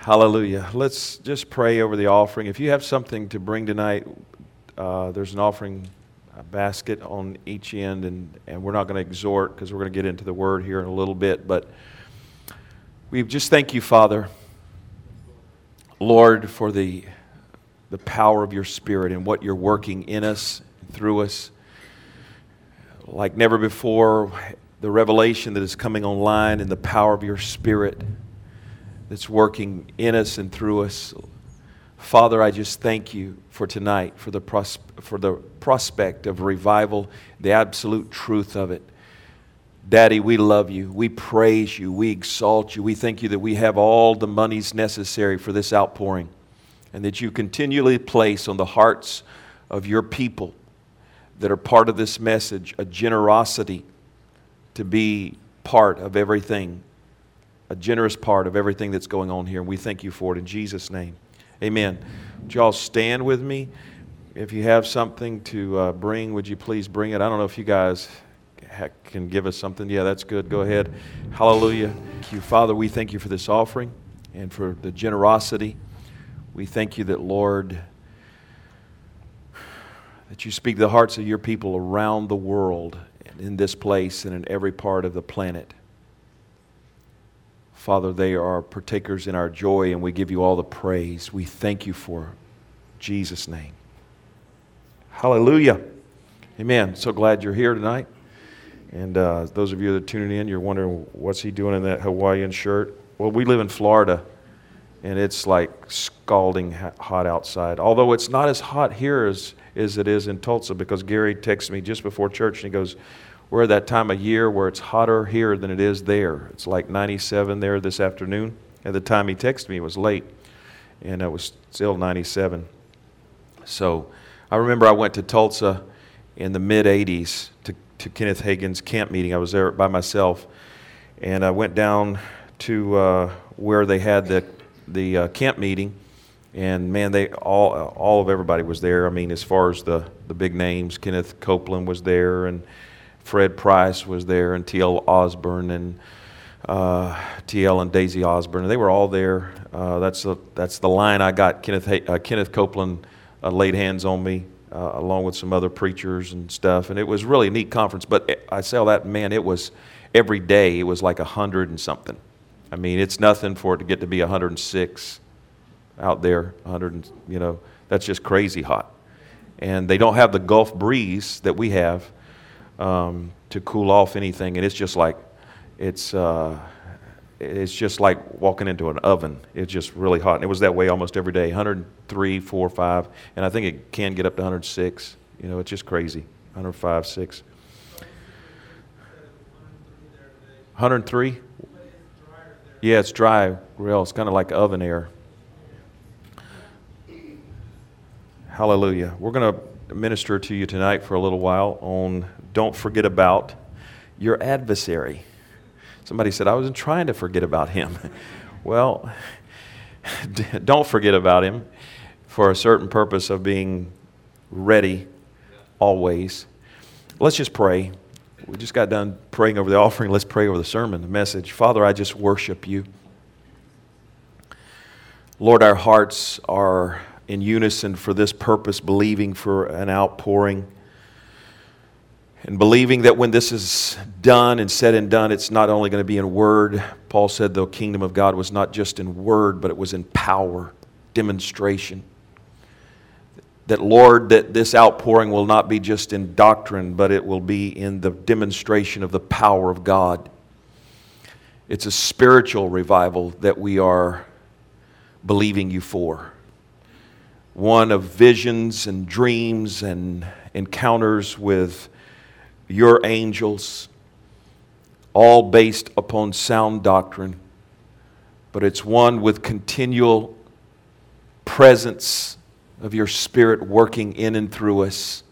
Hallelujah. Let's just pray over the offering. If you have something to bring tonight, there's an offering basket on each end, and we're not going to exhort because we're going to get into the Word here in a little bit. But we just thank you, Father, Lord, for the power of your Spirit and what you're working in us, through us. Like never before, the revelation that is coming online and the power of your Spirit that's working in us and through us. Father, I just thank you for tonight, for the prospect of revival, the absolute truth of it. Daddy, we love you. We praise you. We exalt you. We thank you that we have all the monies necessary for this outpouring, and that you continually place on the hearts of your people that are part of this message a generosity to be part of everything, a generous part of everything that's going on here. And we thank you for it in Jesus' name. Amen. Would you all stand with me? If you have something to bring, would you please bring it? I don't know if you guys can give us something. Yeah, that's good. Go ahead. Hallelujah. Thank you, Father. We thank you for this offering and for the generosity. We thank you that, Lord, that you speak to the hearts of your people around the world and in this place and in every part of the planet. Father, they are partakers in our joy, and we give you all the praise. We thank you for Jesus' name. Hallelujah. Amen. So glad you're here tonight. And those of you that are tuning in, you're wondering, what's he doing in that Hawaiian shirt? Well, we live in Florida, and it's like scalding hot outside. Although it's not as hot here as it is in Tulsa, because Gary texted me just before church, and he goes, we're at that time of year where it's hotter here than it is there. It's like 97 there this afternoon. At the time he texted me, it was late, and it was still 97. So I remember I went to Tulsa in the mid-'80s to Kenneth Hagin's camp meeting. I was there by myself, and I went down to where they had the camp meeting, and man, all of everybody was there. I mean, as far as the big names, Kenneth Copeland was there, and Fred Price was there, and T.L. Osborne, and T.L. and Daisy Osborne. They were all there. That's the line I got. Kenneth Copeland laid hands on me, along with some other preachers and stuff, and it was really a neat conference. But I say all that, man, it was every day. It was like 100 and something. I mean, it's nothing for it to get to be 106 out there. 100, that's just crazy hot. And they don't have the Gulf breeze that we have to cool off anything, and it's just like walking into an oven. It's just really hot, and it was that way almost every day. 103, 4, 5, and I think it can get up to 106. It's just crazy. 105, 6. 103. Yeah, it's dry. Real. It's kind of like oven air. Hallelujah. We're going to minister to you tonight for a little while on don't forget about your adversary. Somebody said, I wasn't trying to forget about him. Well, don't forget about him for a certain purpose of being ready always. Let's just pray. We just got done praying over the offering. Let's pray over the sermon, the message. Father, I just worship you. Lord, our hearts are in unison for this purpose, believing for an outpouring. And believing that when this is done and said and done, it's not only going to be in word. Paul said the kingdom of God was not just in word, but it was in power, demonstration. That, Lord, that this outpouring will not be just in doctrine, but it will be in the demonstration of the power of God. It's a spiritual revival that we are believing you for. One of visions and dreams and encounters with your angels, all based upon sound doctrine, but it's one with continual presence of your Spirit working in and through us,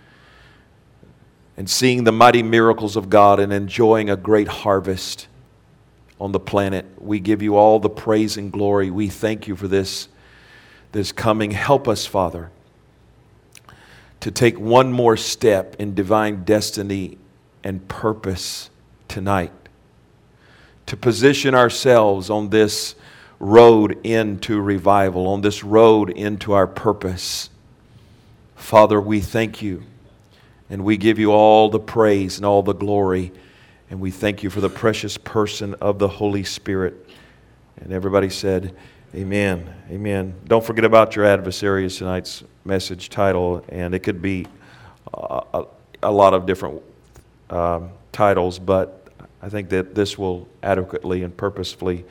and seeing the mighty miracles of God and enjoying a great harvest on the planet. We give you all the praise and glory. We thank you for this coming. Help us, Father, to take one more step in divine destiny and purpose tonight, to position ourselves on this road into revival, on this road into our purpose. Father, we thank you, and we give you all the praise and all the glory, and we thank you for the precious person of the Holy Spirit. And everybody said, amen, amen. Don't forget about your adversary is tonight's message title, and it could be a lot of different titles, but I think that this will adequately and purposefully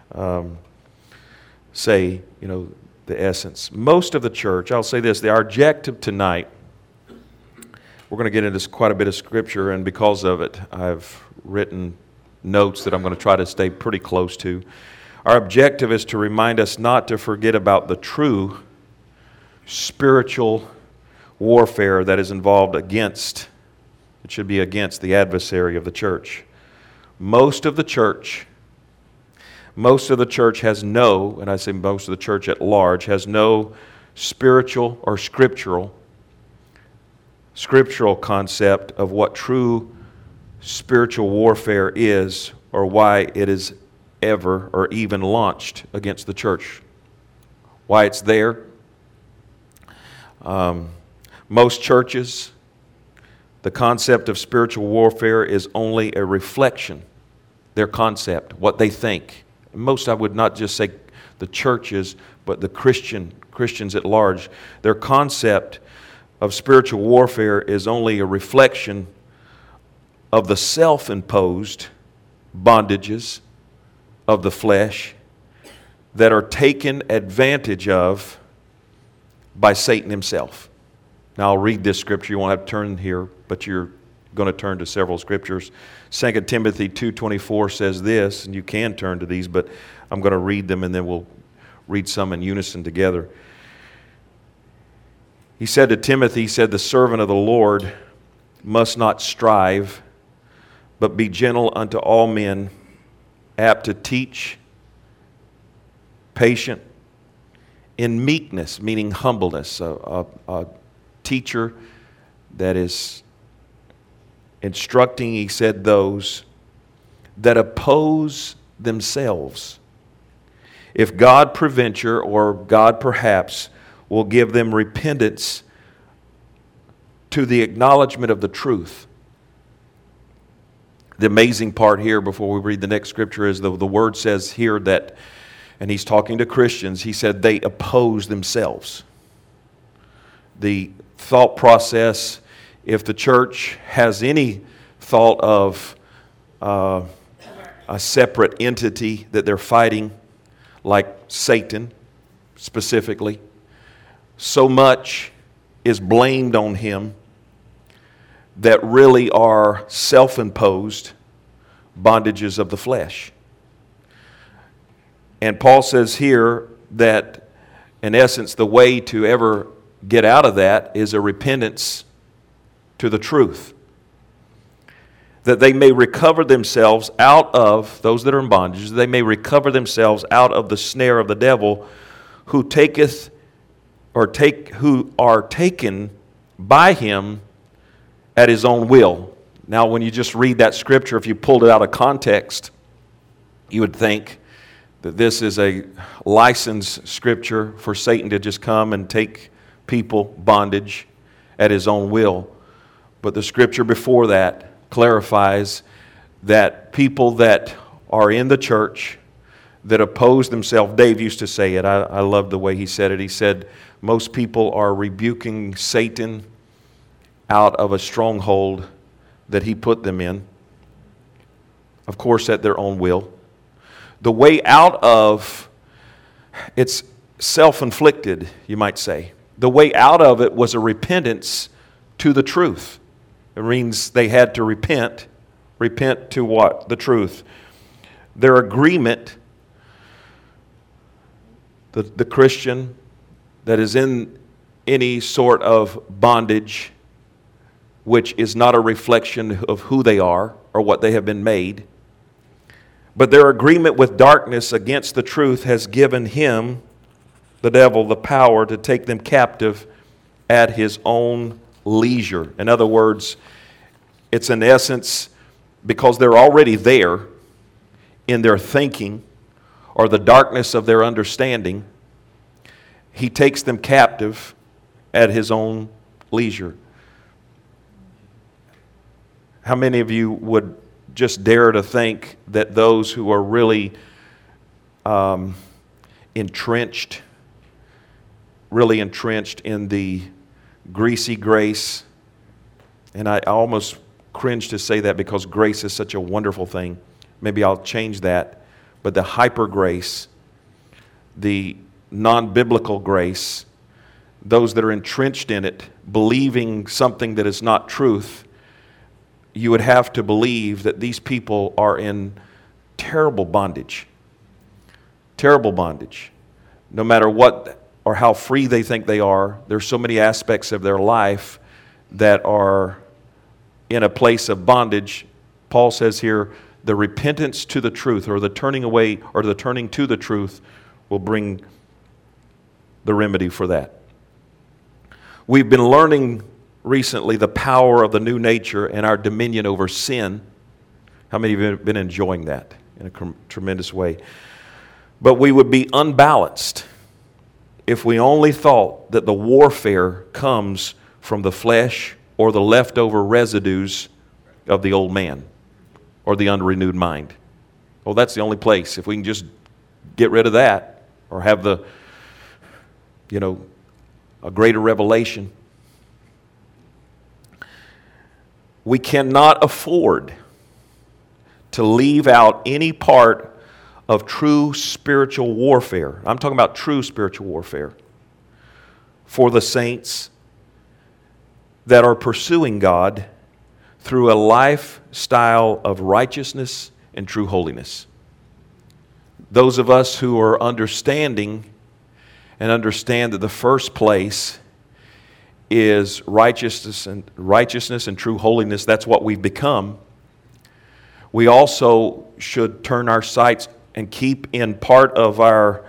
say, the essence. Most of the church, I'll say this, our objective tonight, we're going to get into quite a bit of Scripture, and because of it, I've written notes that I'm going to try to stay pretty close to. Our objective is to remind us not to forget about the true spiritual warfare that is involved against, it should be against the adversary of the church. Most of the church has no, and I say most of the church at large, has no spiritual or scriptural concept of what true spiritual warfare is, or why it is ever or even launched against the church. Why it's there. Most churches, the concept of spiritual warfare is only a reflection, their concept, what they think. Most, I would not just say the churches, but the Christians at large. Their concept of spiritual warfare is only a reflection of the self-imposed bondages of the flesh that are taken advantage of by Satan himself. Now I'll read this scripture. You won't have to turn here, but you're going to turn to several scriptures. 2 Timothy 2:24 says this, and you can turn to these, but I'm going to read them and then we'll read some in unison together. He said to Timothy, the servant of the Lord must not strive, but be gentle unto all men, apt to teach, patient, in meekness, meaning humbleness, a teacher that is instructing, he said, those that oppose themselves. If God peradventure, or God perhaps, will give them repentance to the acknowledgement of the truth. The amazing part here, before we read the next scripture, is the word says here that, and he's talking to Christians, he said they oppose themselves. The thought process, if the church has any thought of a separate entity that they're fighting, like Satan specifically, so much is blamed on him that really are self-imposed bondages of the flesh. And Paul says here that, in essence, the way to ever get out of that is a repentance to the truth. That they may recover themselves out of, those that are in bondage, they may recover themselves out of the snare of the devil, who are taken by him at his own will. Now, when you just read that scripture, if you pulled it out of context, you would think that this is a licensed scripture for Satan to just come and take people bondage at his own will. But the scripture before that clarifies that people that are in the church that oppose themselves, Dave used to say it, I love the way he said it. He said, most people are rebuking Satan out of a stronghold that he put them in, of course at their own will. The way out of, it's self-inflicted, you might say. The way out of it was a repentance to the truth. It means they had to repent. Repent to what? The truth. Their agreement, the Christian that is in any sort of bondage, which is not a reflection of who they are or what they have been made, but their agreement with darkness against the truth has given him, the devil, the power to take them captive at his own leisure. In other words, it's in essence because they're already there in their thinking or the darkness of their understanding, He takes them captive at His own leisure. How many of you would just dare to think that those who are really entrenched in the greasy grace, and I almost cringe to say that because grace is such a wonderful thing. Maybe I'll change that. But the hyper grace, the non-biblical grace, those that are entrenched in it, believing something that is not truth, you would have to believe that these people are in terrible bondage. Terrible bondage. No matter what or how free they think they are, there's so many aspects of their life that are in a place of bondage. Paul says here, the repentance to the truth, or the turning away, or the turning to the truth, will bring the remedy for that. We've been learning recently the power of the new nature and our dominion over sin. How many of you have been enjoying that in a tremendous way? But we would be unbalanced if we only thought that the warfare comes from the flesh or the leftover residues of the old man or the unrenewed mind. Well, that's the only place. If we can just get rid of that or have a greater revelation. We cannot afford to leave out any part of true spiritual warfare. I'm talking about true spiritual warfare for the saints that are pursuing God through a lifestyle of righteousness and true holiness. Those of us who are understanding and understand that the first place is righteousness and true holiness. That's what we've become. We also should turn our sights and keep in part of our,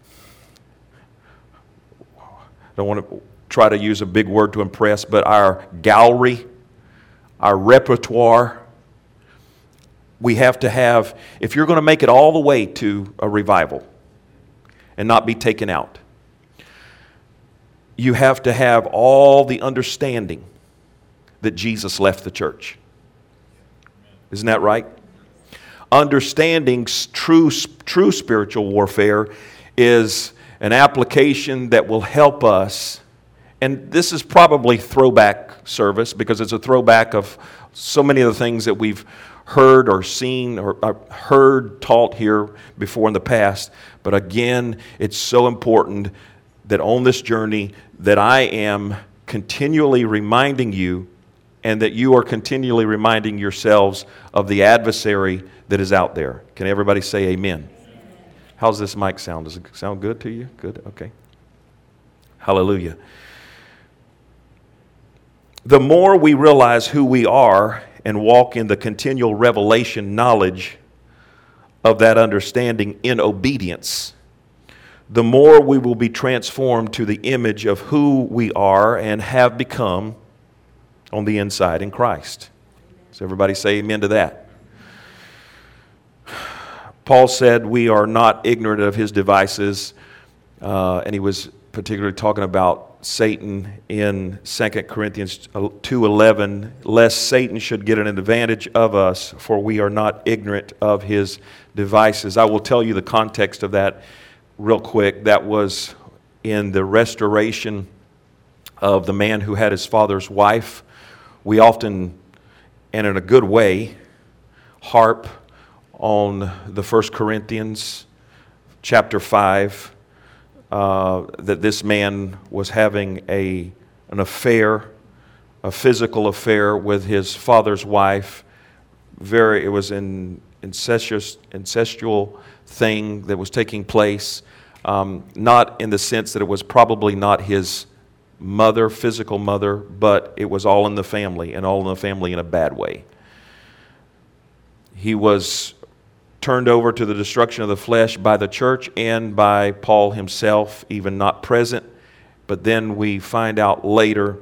I don't want to try to use a big word to impress, but our gallery, our repertoire. We have to have, if you're going to make it all the way to a revival and not be taken out, you have to have all the understanding that Jesus left the church. Isn't that right? Understanding true spiritual warfare is an application that will help us. And this is probably throwback service because it's a throwback of so many of the things that we've heard or seen or heard taught here before in the past. But again, it's so important that on this journey that I am continually reminding you and that you are continually reminding yourselves of the adversary that is out there. Can everybody say amen? How's this mic sound? Does it sound good to you? Good? Okay. Hallelujah. The more we realize who we are and walk in the continual revelation knowledge of that understanding in obedience, the more we will be transformed to the image of who we are and have become on the inside in Christ. So everybody say amen to that. Paul said we are not ignorant of his devices, and he was particularly talking about Satan in 2 Corinthians 2:11, lest Satan should get an advantage of us, for we are not ignorant of his devices. I will tell you the context of that real quick. That was in the restoration of the man who had his father's wife. We often, and in a good way, harp on the 1 Corinthians chapter 5, that this man was having an affair, a physical affair with his father's wife. It was an incestual thing that was taking place, not in the sense that it was probably not his mother, physical mother, but it was all in the family, and all in the family in a bad way. He was turned over to the destruction of the flesh by the church and by Paul himself, even not present. But then we find out later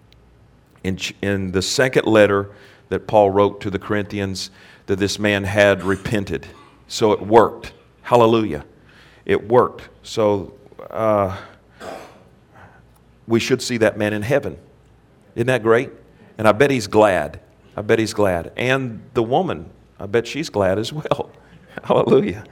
in the second letter that Paul wrote to the Corinthians that this man had repented. So it worked. Hallelujah. it worked. So we should see that man in heaven. Isn't that great? And I bet he's glad. I bet he's glad. And the woman, I bet she's glad as well. Hallelujah.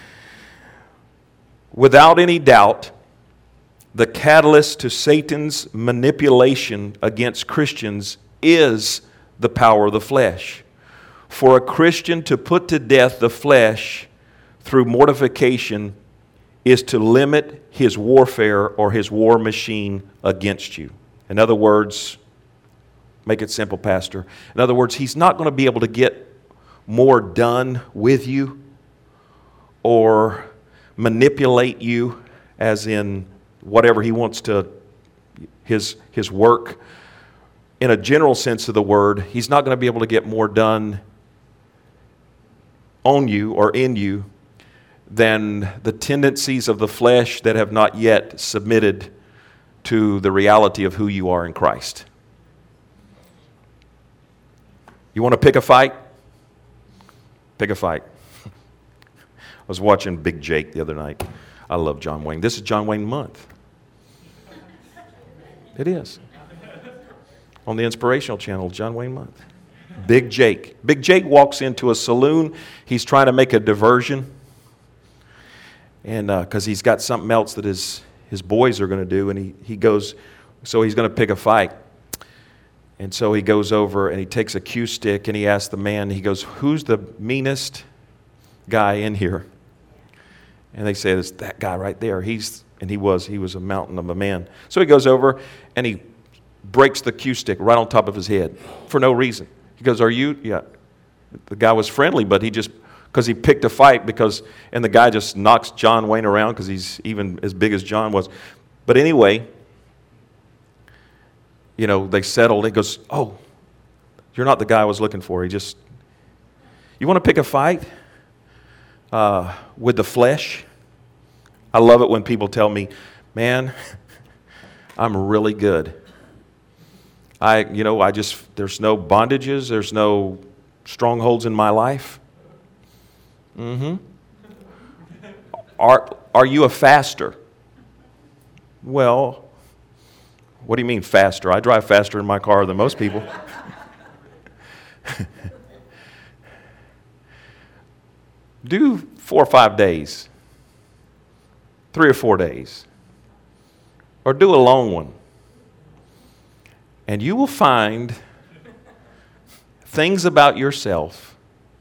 Without any doubt, the catalyst to Satan's manipulation against Christians is the power of the flesh. For a Christian to put to death the flesh through mortification is to limit his warfare or his war machine against you. In other words, make it simple, Pastor. In other words, he's not going to be able to get more done with you or manipulate you, as in whatever he wants to, his work. In a general sense of the word, he's not going to be able to get more done on you or in you than the tendencies of the flesh that have not yet submitted to the reality of who you are in Christ. You want to pick a fight? Pick a fight. I was watching Big Jake the other night. I love John Wayne. This is John Wayne month. It is. On the Inspirational Channel, John Wayne month. Big Jake. Big Jake walks into a saloon. He's trying to make a diversion. And because he's got something else that his boys are going to do. And he goes, so he's going to pick a fight. And so he goes over and he takes a cue stick and he asks the man, he goes, who's the meanest guy in here? And they say, it's that guy right there. He was a mountain of a man. So he goes over and he breaks the cue stick right on top of his head for no reason. He goes, are you? Yeah. The guy was friendly, but he just, because he picked a fight and the guy just knocks John Wayne around because he's even as big as John was. But anyway, they settled. He goes, oh, you're not the guy I was looking for. You want to pick a fight with the flesh? I love it when people tell me, man, I'm really good. There's no bondages, there's no strongholds in my life. Are you a faster? Well, what do you mean faster? I drive faster in my car than most people. Do 4 or 5 days, 3 or 4 days, or do a long one. And you will find things about yourself.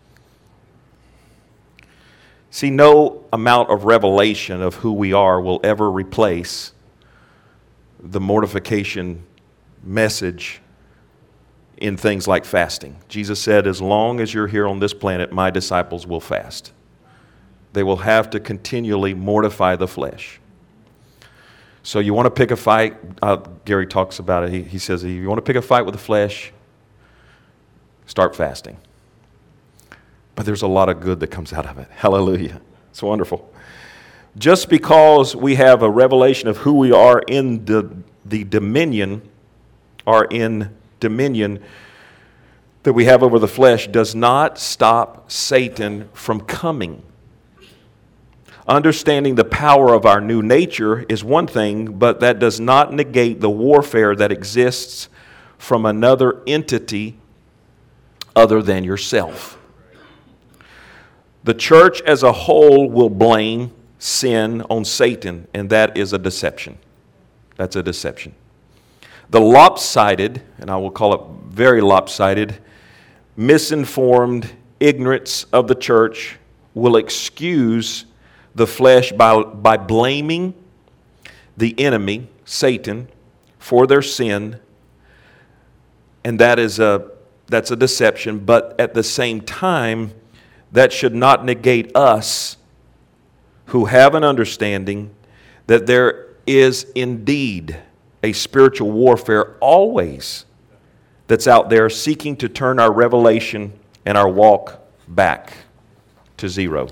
See, no amount of revelation of who we are will ever replace the mortification message in things like fasting. Jesus said, as long as you're here on this planet, my disciples will fast. They will have to continually mortify the flesh. So you want to pick a fight, Gary talks about it. He says, if you want to pick a fight with the flesh, start fasting. But there's a lot of good that comes out of it. Hallelujah. It's wonderful. Just because we have a revelation of who we are in the dominion, that we have over the flesh, does not stop Satan from coming. Understanding the power of our new nature is one thing, but that does not negate the warfare that exists from another entity other than yourself. The church as a whole will blame sin on Satan, and that is a deception. That's a deception. The lopsided, and I will call it very lopsided, misinformed ignorance of the church will excuse the flesh by blaming the enemy, Satan, for their sin, and that's a deception. But at the same time, that should not negate us who have an understanding that there is indeed a spiritual warfare always that's out there seeking to turn our revelation and our walk back to zero.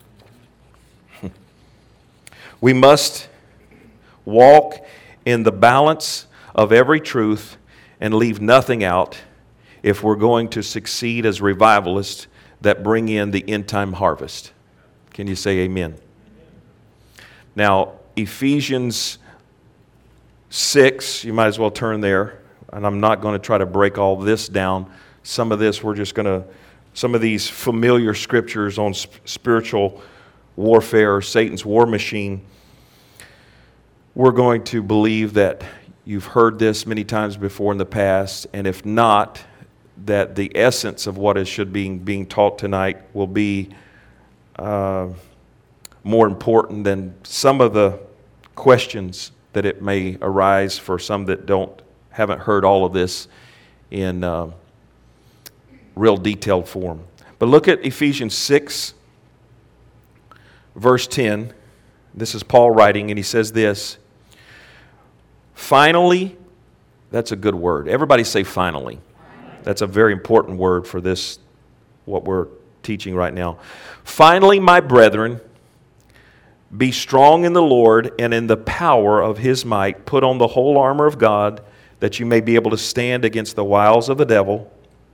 We must walk in the balance of every truth and leave nothing out if we're going to succeed as revivalists that bring in the end time harvest. Can you say amen? Now, Ephesians 6, you might as well turn there, and I'm not going to try to break all this down. Some of this, some of these familiar scriptures on spiritual warfare, Satan's war machine, we're going to believe that you've heard this many times before in the past, and if not, that the essence of what is should be being taught tonight will be more important than some of the questions that it may arise for some that haven't heard all of this in real detailed form. But look at Ephesians 6, verse 10. This is Paul writing, and he says this, finally, that's a good word. Everybody say finally. That's a very important word for this, what we're teaching right now. Finally, my brethren, be strong in the Lord and in the power of His might. Put on the whole armor of God, that you may be able to stand against the wiles of the devil.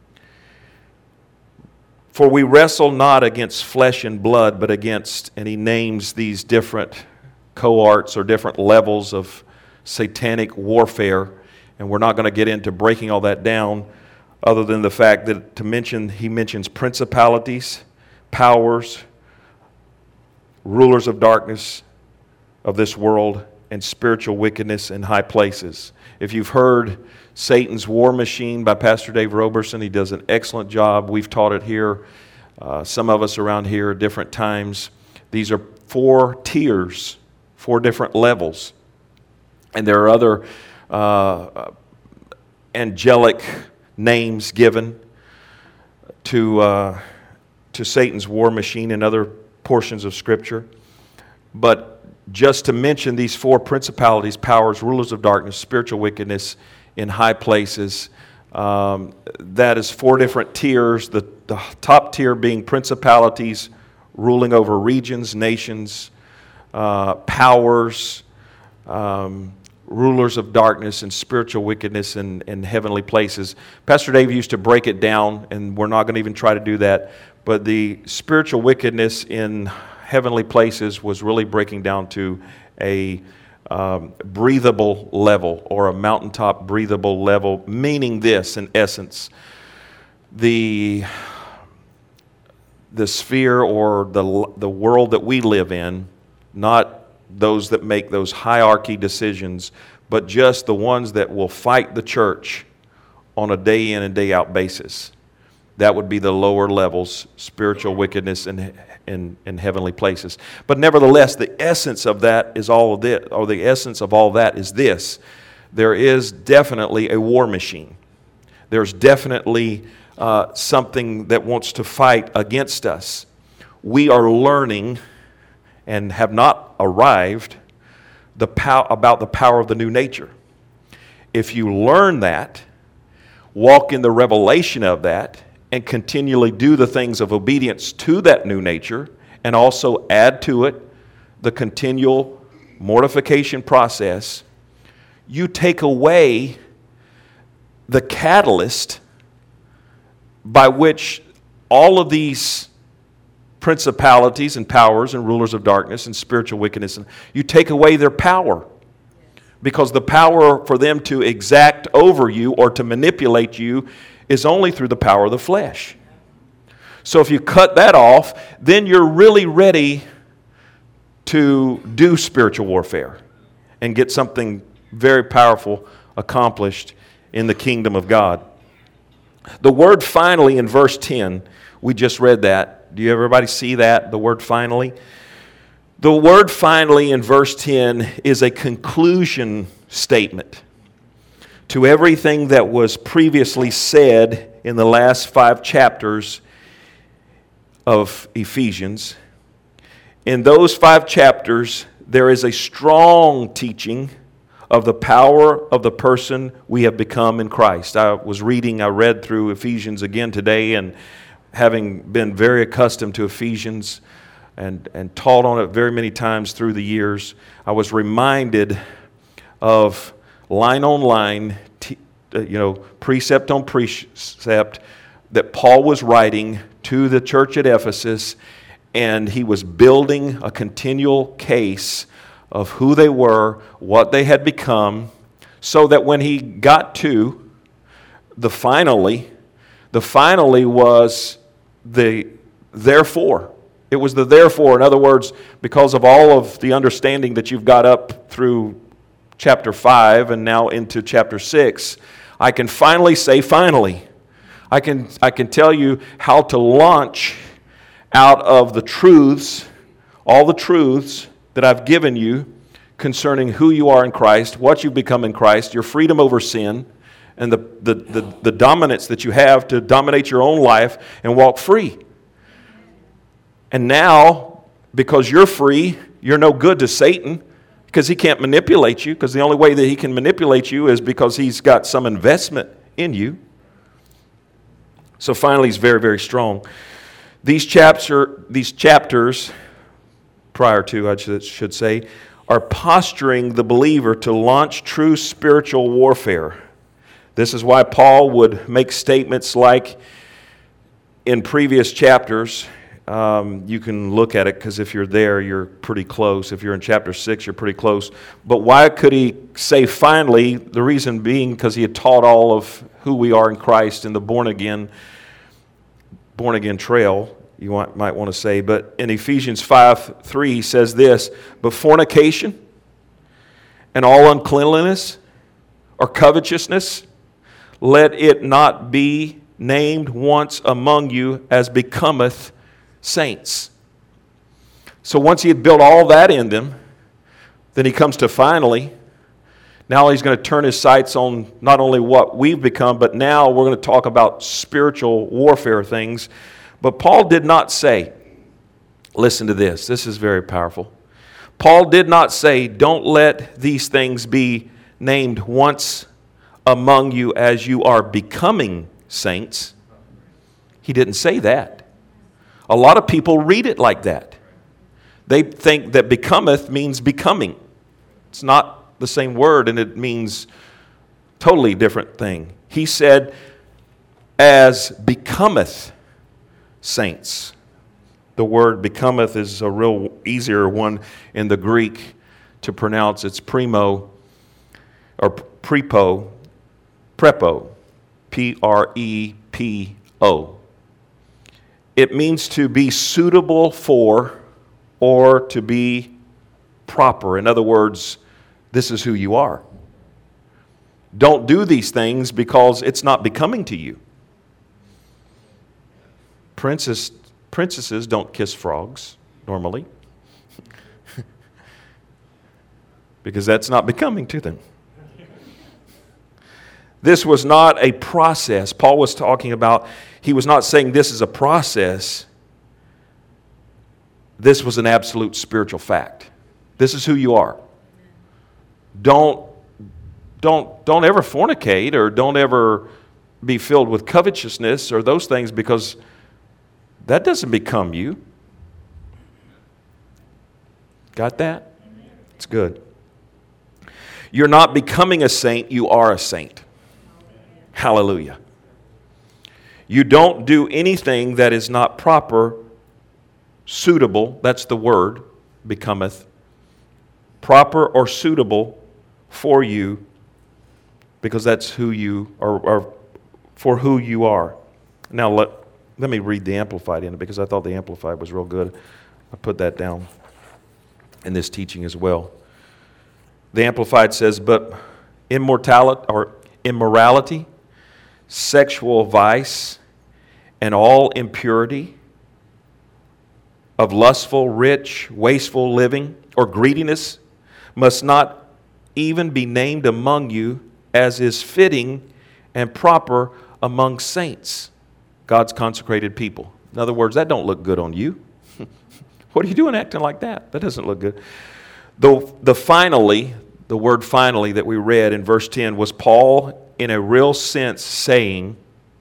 For we wrestle not against flesh and blood, but against, and he names these different cohorts or different levels of satanic warfare. And we're not going to get into breaking all that down, other than the fact that he mentions principalities, powers, rulers of darkness of this world, and spiritual wickedness in high places. If you've heard Satan's War Machine by Pastor Dave Roberson, he does an excellent job. We've taught it here, some of us around here at different times. These are 4 tiers, 4 different levels. And there are other angelic names given to Satan's war machine in other portions of Scripture. But just to mention these 4 principalities, powers, rulers of darkness, spiritual wickedness in high places, that is 4 different tiers. The top tier being principalities ruling over regions, nations, powers, rulers of darkness, and spiritual wickedness in heavenly places. Pastor Dave used to break it down, and we're not going to even try to do that. But the spiritual wickedness in heavenly places was really breaking down to a breathable level, or a mountaintop breathable level, meaning this in essence: the sphere or the world that we live in, not those that make those hierarchy decisions, but just the ones that will fight the church on a day in and day out basis. That would be the lower levels, spiritual wickedness in heavenly places. But nevertheless, the essence of that is all of this, or the essence of all that is this: there is definitely a war machine. There's definitely something that wants to fight against us. We are learning, and have not arrived, about the power of the new nature. If you learn that, walk in the revelation of that, and continually do the things of obedience to that new nature, and also add to it the continual mortification process, you take away the catalyst by which all of these principalities and powers and rulers of darkness and spiritual wickedness, and you take away their power. Because the power for them to exact over you or to manipulate you is only through the power of the flesh. So if you cut that off, then you're really ready to do spiritual warfare and get something very powerful accomplished in the kingdom of God. The word finally in verse 10, we just read that. Do you everybody see that? The word finally? The word finally in verse 10 is a conclusion statement to everything that was previously said in the last 5 chapters of Ephesians. In those 5 chapters, there is a strong teaching of the power of the person we have become in Christ. I read through Ephesians again today, and having been very accustomed to Ephesians and taught on it very many times through the years, I was reminded of line on line, precept on precept, that Paul was writing to the church at Ephesus, and he was building a continual case of who they were, what they had become, so that when he got to the finally was the therefore. It was the therefore. In other words, because of all of the understanding that you've got up through chapter 5 and now into chapter 6, I can finally say finally. I can tell you how to launch out of the truths, all the truths that I've given you concerning who you are in Christ, what you've become in Christ, your freedom over sin, and the dominance that you have to dominate your own life and walk free. And now, because you're free, you're no good to Satan because he can't manipulate you, because the only way that he can manipulate you is because he's got some investment in you. So finally, he's very, very strong. These chapters, prior to, I should say, are posturing the believer to launch true spiritual warfare. This is why Paul would make statements like in previous chapters. You can look at it because if you're there, you're pretty close. If you're in chapter 6, you're pretty close. But why could he say finally? The reason being because he had taught all of who we are in Christ in the born again trail, you might want to say. But in Ephesians 5:3, he says this, but fornication and all uncleanliness or covetousness, let it not be named once among you as becometh saints. So once he had built all that in them, then he comes to finally, now he's going to turn his sights on not only what we've become, but now we're going to talk about spiritual warfare things. But Paul did not say, listen to this, this is very powerful. Paul did not say, don't let these things be named once among you as you are becoming saints. He didn't say that. A lot of people read it like that. They think that becometh means becoming. It's not the same word, and it means totally different thing. He said, as becometh saints. The word becometh is a real easier one in the Greek to pronounce. It's prepo, P-R-E-P-O. It means to be suitable for or to be proper. In other words, this is who you are. Don't do these things because it's not becoming to you. Princesses don't kiss frogs normally because that's not becoming to them. This was not a process. Paul was talking about, he was not saying this is a process. This was an absolute spiritual fact. This is who you are. Don't ever fornicate or don't ever be filled with covetousness or those things because that doesn't become you. Got that? It's good. You're not becoming a saint, you are a saint. Hallelujah. You don't do anything that is not proper, suitable, that's the word, becometh, proper or suitable for you, because that's who you are, or for who you are. Now let me read the Amplified in it, because I thought the Amplified was real good. I put that down in this teaching as well. The Amplified says, but immorality, sexual vice, and all impurity of lustful, rich, wasteful living, or greediness must not even be named among you as is fitting and proper among saints, God's consecrated people. In other words, that don't look good on you. What are you doing acting like that? That doesn't look good. The word finally that we read in verse 10 was Paul in a real sense saying,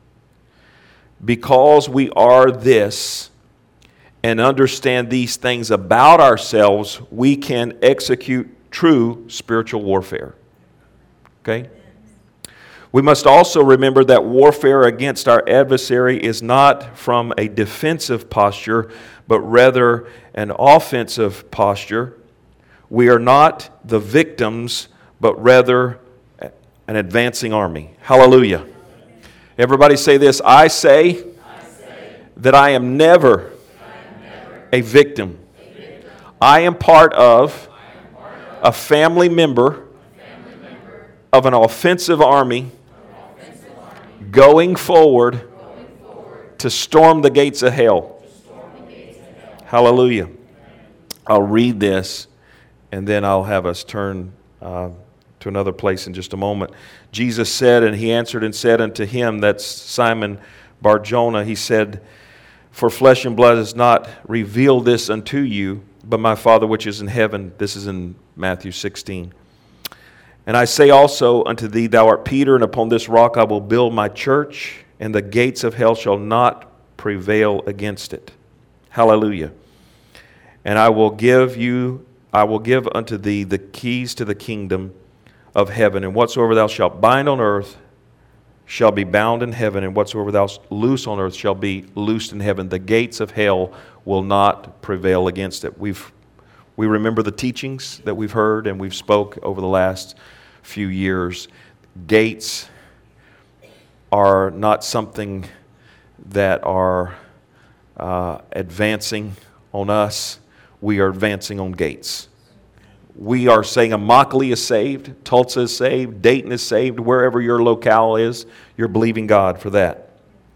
because we are this and understand these things about ourselves, we can execute true spiritual warfare. Okay? We must also remember that warfare against our adversary is not from a defensive posture, but rather an offensive posture. We are not the victims, but rather an advancing army. Hallelujah. Everybody say this. I say that I am never a victim. I am part of a family member of an offensive army going forward to storm the gates of hell. Hallelujah. I'll read this, and then I'll have us turn to another place in just a moment. Jesus said, and he answered and said unto him, that's Simon Bar-Jonah, he said, for flesh and blood has not revealed this unto you, but my Father which is in heaven. This is in Matthew 16. And I say also unto thee, thou art Peter, and upon this rock I will build my church, and the gates of hell shall not prevail against it. Hallelujah. And I will give unto thee the keys to the kingdom of heaven. And whatsoever thou shalt bind on earth shall be bound in heaven, and whatsoever thou loose on earth shall be loosed in heaven. The gates of hell will not prevail against it. We remember the teachings that we've heard and we've spoke over the last few years. Gates are not something that are advancing on us. We are advancing on gates. We are saying Immokalee is saved, Tulsa is saved, Dayton is saved, wherever your locale is, you're believing God for that.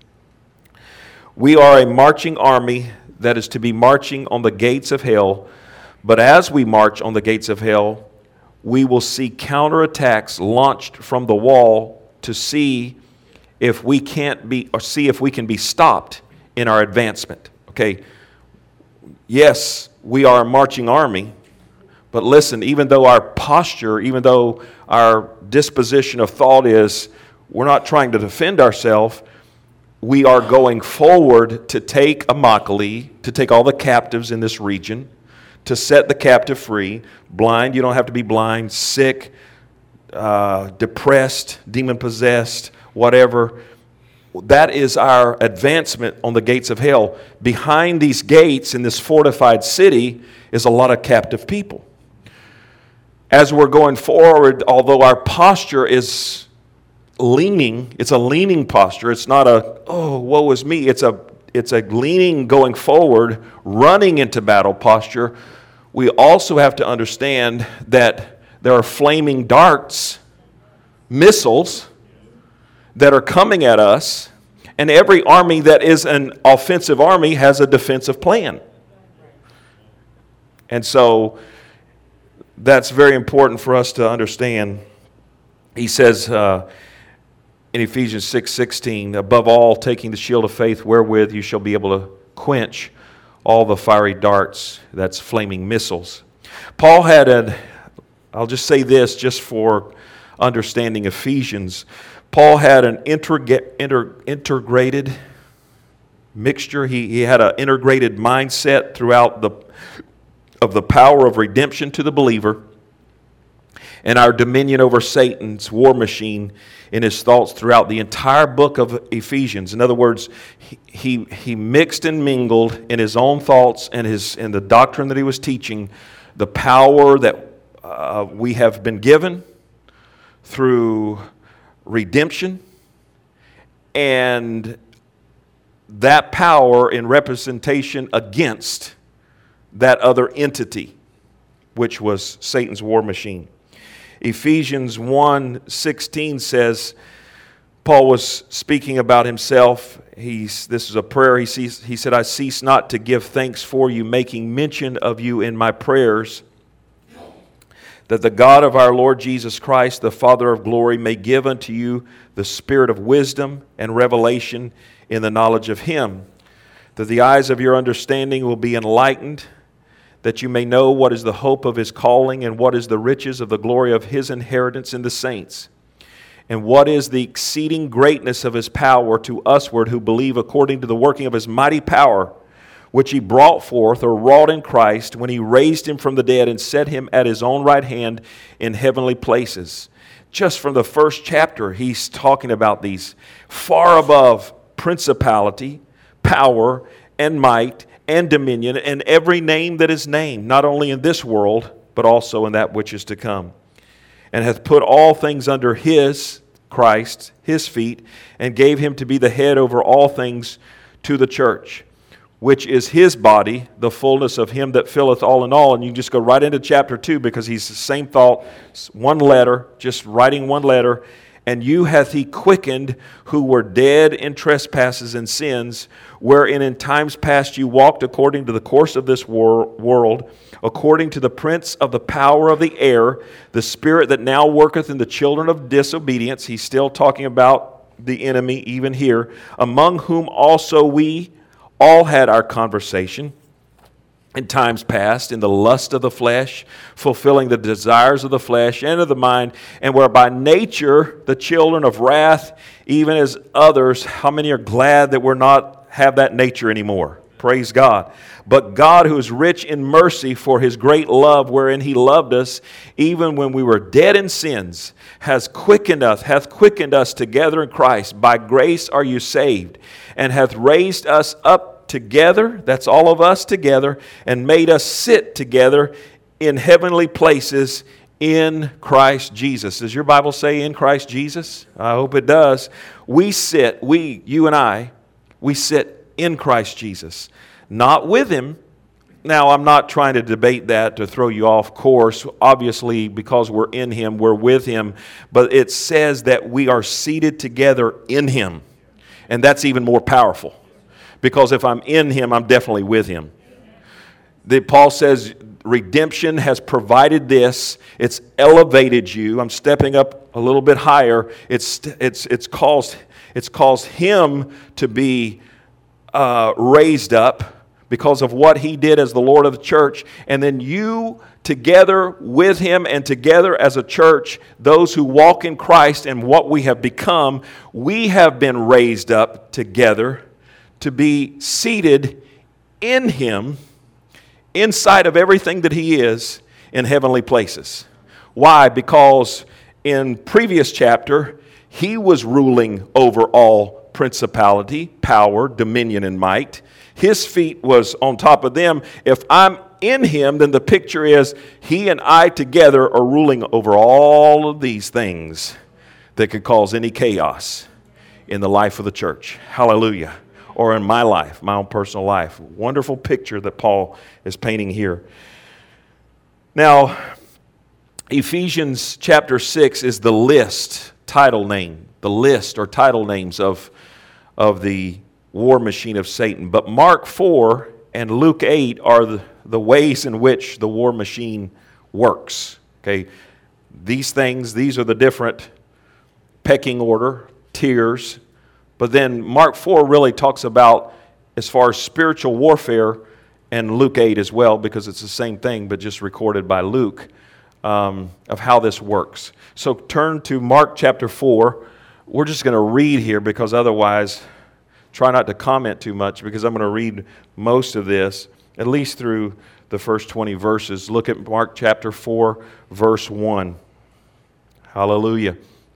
We are a marching army that is to be marching on the gates of hell, but as we march on the gates of hell, we will see counterattacks launched from the wall to see if we can be stopped in our advancement. Okay, yes, we are a marching army, but listen, even though our posture, even though our disposition of thought is we're not trying to defend ourselves, we are going forward to take Immokalee, to take all the captives in this region, to set the captive free. Blind, you don't have to be blind, sick, depressed, demon-possessed, whatever. That is our advancement on the gates of hell. Behind these gates in this fortified city is a lot of captive people. As we're going forward, although our posture is leaning, it's a leaning posture. It's not a, oh, woe is me. It's a leaning going forward, running into battle posture. We also have to understand that there are flaming darts, missiles, that are coming at us, and every army that is an offensive army has a defensive plan. And so that's very important for us to understand. He says in Ephesians 6:16, above all, taking the shield of faith, wherewith you shall be able to quench all the fiery darts, that's flaming missiles. Paul had I'll just say this just for understanding Ephesians. Paul had an integrated mixture. He had an integrated mindset throughout of the power of redemption to the believer and our dominion over Satan's war machine in his thoughts throughout the entire book of Ephesians. In other words, he mixed and mingled in his own thoughts and the doctrine that he was teaching the power that we have been given through redemption, and that power in representation against that other entity, which was Satan's war machine. Ephesians 1:16 says, Paul was speaking about himself. This is a prayer. He said, I cease not to give thanks for you, making mention of you in my prayers, that the God of our Lord Jesus Christ, the Father of glory, may give unto you the spirit of wisdom and revelation in the knowledge of him, that the eyes of your understanding will be enlightened, that you may know what is the hope of his calling, and what is the riches of the glory of his inheritance in the saints, and what is the exceeding greatness of his power to usward who believe, according to the working of his mighty power, which he brought forth or wrought in Christ when he raised him from the dead and set him at his own right hand in heavenly places. Just from the first chapter, he's talking about these far above principality, power, and might, and dominion, and every name that is named, not only in this world, but also in that which is to come. And hath put all things under his, Christ, his feet, and gave him to be the head over all things to the church, which is his body, the fullness of him that filleth all in all. And you can just go right into chapter 2 because he's the same thought, one letter, just writing one letter. And you hath he quickened who were dead in trespasses and sins, wherein in times past you walked according to the course of this world, according to the prince of the power of the air, the spirit that now worketh in the children of disobedience. He's still talking about the enemy even here, among whom also we all had our conversation in times past, in the lust of the flesh, fulfilling the desires of the flesh and of the mind, and were by nature the children of wrath, even as others. How many are glad that we're not have that nature anymore? Praise God. But God, who is rich in mercy for his great love, wherein he loved us, even when we were dead in sins, hath quickened us together in Christ. By grace are you saved, and hath raised us up together, that's all of us together, and made us sit together in heavenly places in Christ Jesus. Does your Bible say in Christ Jesus? I hope it does. You and I, we sit in Christ Jesus, not with him. Now, I'm not trying to debate that to throw you off course. Obviously, because we're in him, we're with him. But it says that we are seated together in him. And that's even more powerful. Because if I'm in him, I'm definitely with him. Paul says redemption has provided this. It's elevated you. I'm stepping up a little bit higher. It's caused him to be raised up because of what he did as the Lord of the church. And then you together with him and together as a church, those who walk in Christ and what we have become, we have been raised up together to be seated in him, inside of everything that he is, in heavenly places. Why? Because in previous chapter, he was ruling over all principality, power, dominion, and might. His feet was on top of them. If I'm in him, then the picture is he and I together are ruling over all of these things that could cause any chaos in the life of the church. Hallelujah. Or in my life, my own personal life. Wonderful picture that Paul is painting here. Now, Ephesians chapter 6 is the list, title name, the list or title names of the war machine of Satan. But Mark 4 and Luke 8 are the ways in which the war machine works. Okay, these are the different pecking order, tiers. But then Mark 4 really talks about as far as spiritual warfare, and Luke 8 as well, because it's the same thing, but just recorded by Luke, of how this works. So turn to Mark chapter 4. We're just going to read here because otherwise, try not to comment too much because I'm going to read most of this, at least through the first 20 verses. Look at Mark chapter 4, verse 1. Hallelujah.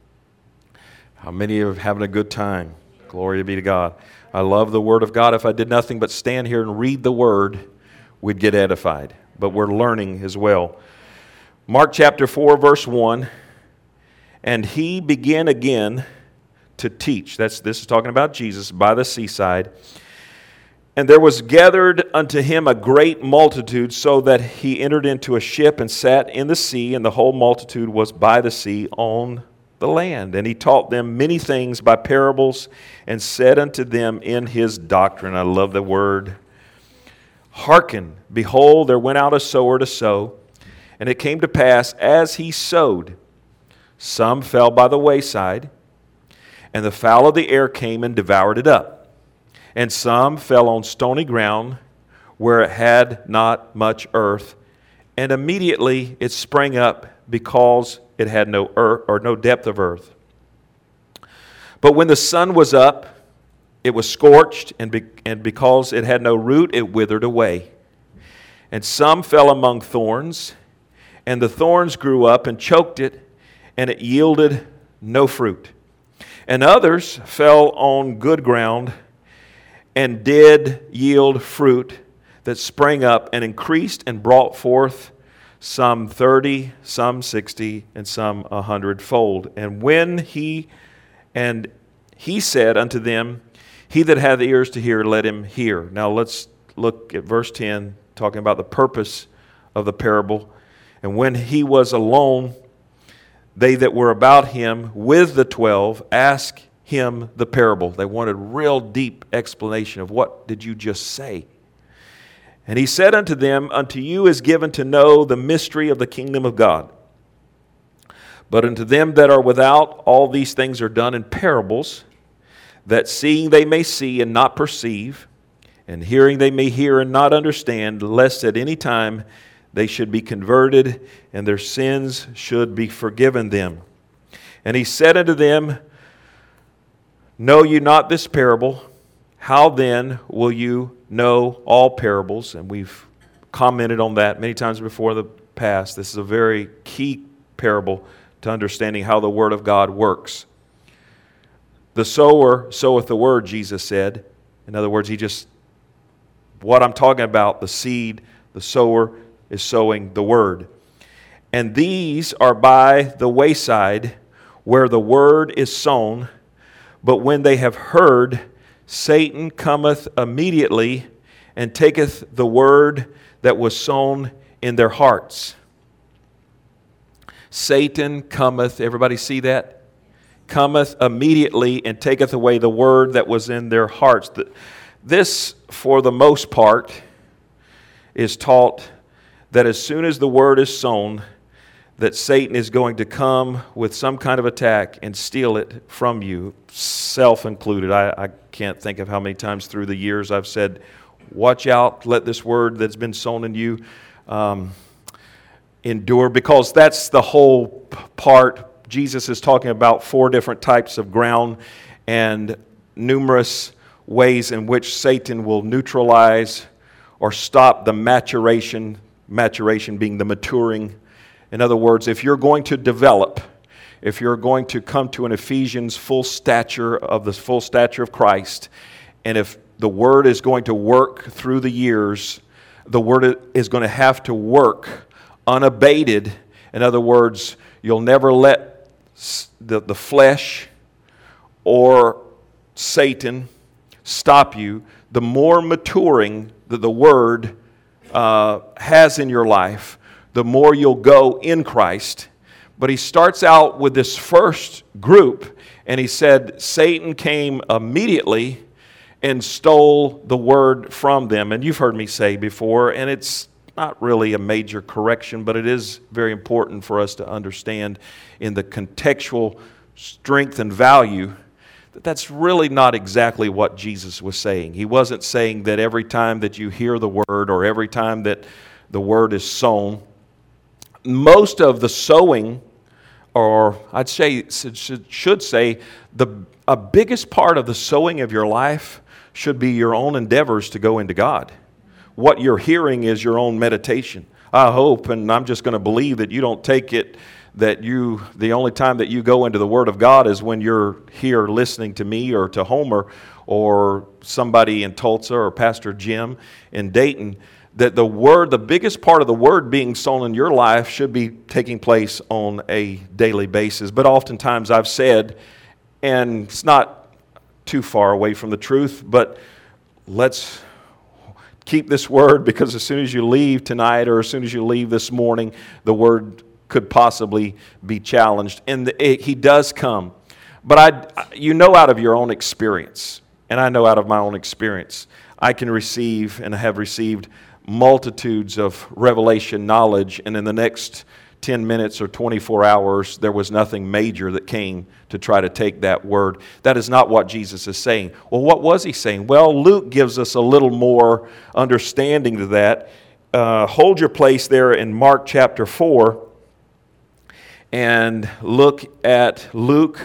How many are having a good time? Glory be to God. I love the Word of God. If I did nothing but stand here and read the Word, we'd get edified. But we're learning as well. Mark chapter 4, verse 1. And he began again to teach. This is talking about Jesus by the seaside. And there was gathered unto him a great multitude, so that he entered into a ship and sat in the sea, and the whole multitude was by the sea on the land. And he taught them many things by parables, and said unto them in his doctrine, I love the word, hearken, behold, there went out a sower to sow, and it came to pass, as he sowed, some fell by the wayside, and the fowl of the air came and devoured it up. And some fell on stony ground, where it had not much earth, and immediately it sprang up, because it had no earth or no depth of earth. But when the sun was up, it was scorched, and because it had no root, it withered away. And some fell among thorns, and the thorns grew up and choked it, and it yielded no fruit. And others fell on good ground, and did yield fruit that sprang up and increased and brought forth some 30, some 60, and some 100-fold. And he said unto them, He that hath ears to hear, let him hear. Now let's look at verse 10, talking about the purpose of the parable. And when he was alone, they that were about him with the 12 asked him the parable. They wanted real deep explanation of what did you just say. And he said unto them, Unto you is given to know the mystery of the kingdom of God. But unto them that are without, all these things are done in parables, that seeing they may see and not perceive, and hearing they may hear and not understand, lest at any time they should be converted, and their sins should be forgiven them. And he said unto them, Know you not this parable? How then will you know all parables? And we've commented on that many times before in the past. This is a very key parable to understanding how the Word of God works. The sower soweth the word, Jesus said. In other words, what I'm talking about, the seed, the sower is sowing the word. And these are by the wayside where the word is sown, but when they have heard, Satan cometh immediately and taketh the word that was sown in their hearts. Satan cometh, everybody see that? Cometh immediately and taketh away the word that was in their hearts. This, for the most part, is taught that as soon as the word is sown, that Satan is going to come with some kind of attack and steal it from you, self included. I can't think of how many times through the years I've said, watch out, let this word that's been sown in you endure, because that's the whole part. Jesus is talking about 4 different types of ground and numerous ways in which Satan will neutralize or stop the maturation being the maturing. In other words, if you're going to develop, if you're going to come to an Ephesians full stature of Christ, and if the Word is going to work through the years, the Word is going to have to work unabated. In other words, you'll never let the flesh or Satan stop you. The more maturing that the Word has in your life, the more you'll go in Christ. But he starts out with this first group, and he said Satan came immediately and stole the word from them. And you've heard me say before, and it's not really a major correction, but it is very important for us to understand in the contextual strength and value that that's really not exactly what Jesus was saying. He wasn't saying that every time that you hear the word or every time that the word is sown, most of the sowing, or I'd say should say a biggest part of the sowing of your life should be your own endeavors to go into God. What you're hearing is your own meditation. I hope, and I'm just going to believe that you don't take it that the only time that you go into the Word of God is when you're here listening to me or to Homer or somebody in Tulsa or Pastor Jim in Dayton. That the biggest part of the word being sown in your life should be taking place on a daily basis. But oftentimes I've said, and it's not too far away from the truth, but let's keep this word, because as soon as you leave tonight or as soon as you leave this morning, the word could possibly be challenged. And he does come. But out of your own experience, and I know out of my own experience, I can receive and have received multitudes of revelation knowledge, and in the next 10 minutes or 24 hours, there was nothing major that came to try to take that word. That is not what Jesus is saying. Well, what was he saying? Well, Luke gives us a little more understanding to that. Hold your place there in Mark chapter 4 and look at Luke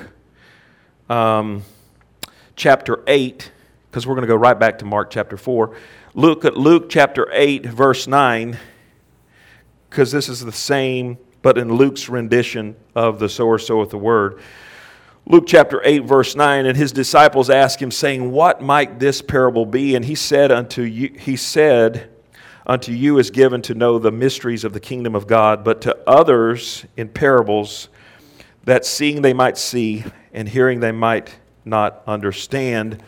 chapter 8, because we're going to go right back to Mark chapter 4. Look at Luke chapter 8, verse 9, because this is the same, but in Luke's rendition of the sower soweth the word. Luke chapter 8, verse 9, and his disciples asked him, saying, What might this parable be? And he said unto unto you is given to know the mysteries of the kingdom of God, but to others in parables, that seeing they might see, and hearing they might not understand.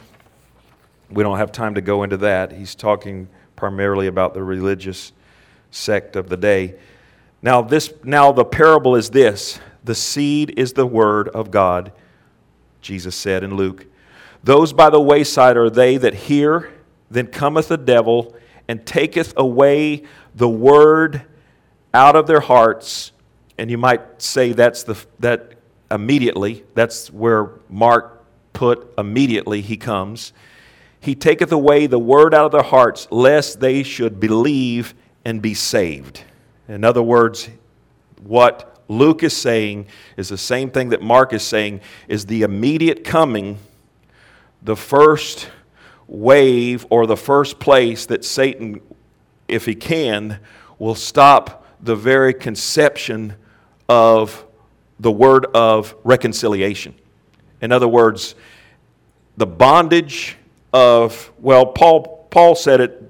We don't have time to go into that. He's talking primarily about the religious sect of the day. Now the parable is this: the seed is the word of God, Jesus said in Luke. Those by the wayside are they that hear, then cometh the devil, and taketh away the word out of their hearts. And you might say that immediately. That's where Mark put immediately he comes. He taketh away the word out of their hearts, lest they should believe and be saved. In other words, what Luke is saying is the same thing that Mark is saying, is the immediate coming, the first wave or the first place that Satan, if he can, will stop the very conception of the word of reconciliation. In other words, the bondage of, well, Paul said it,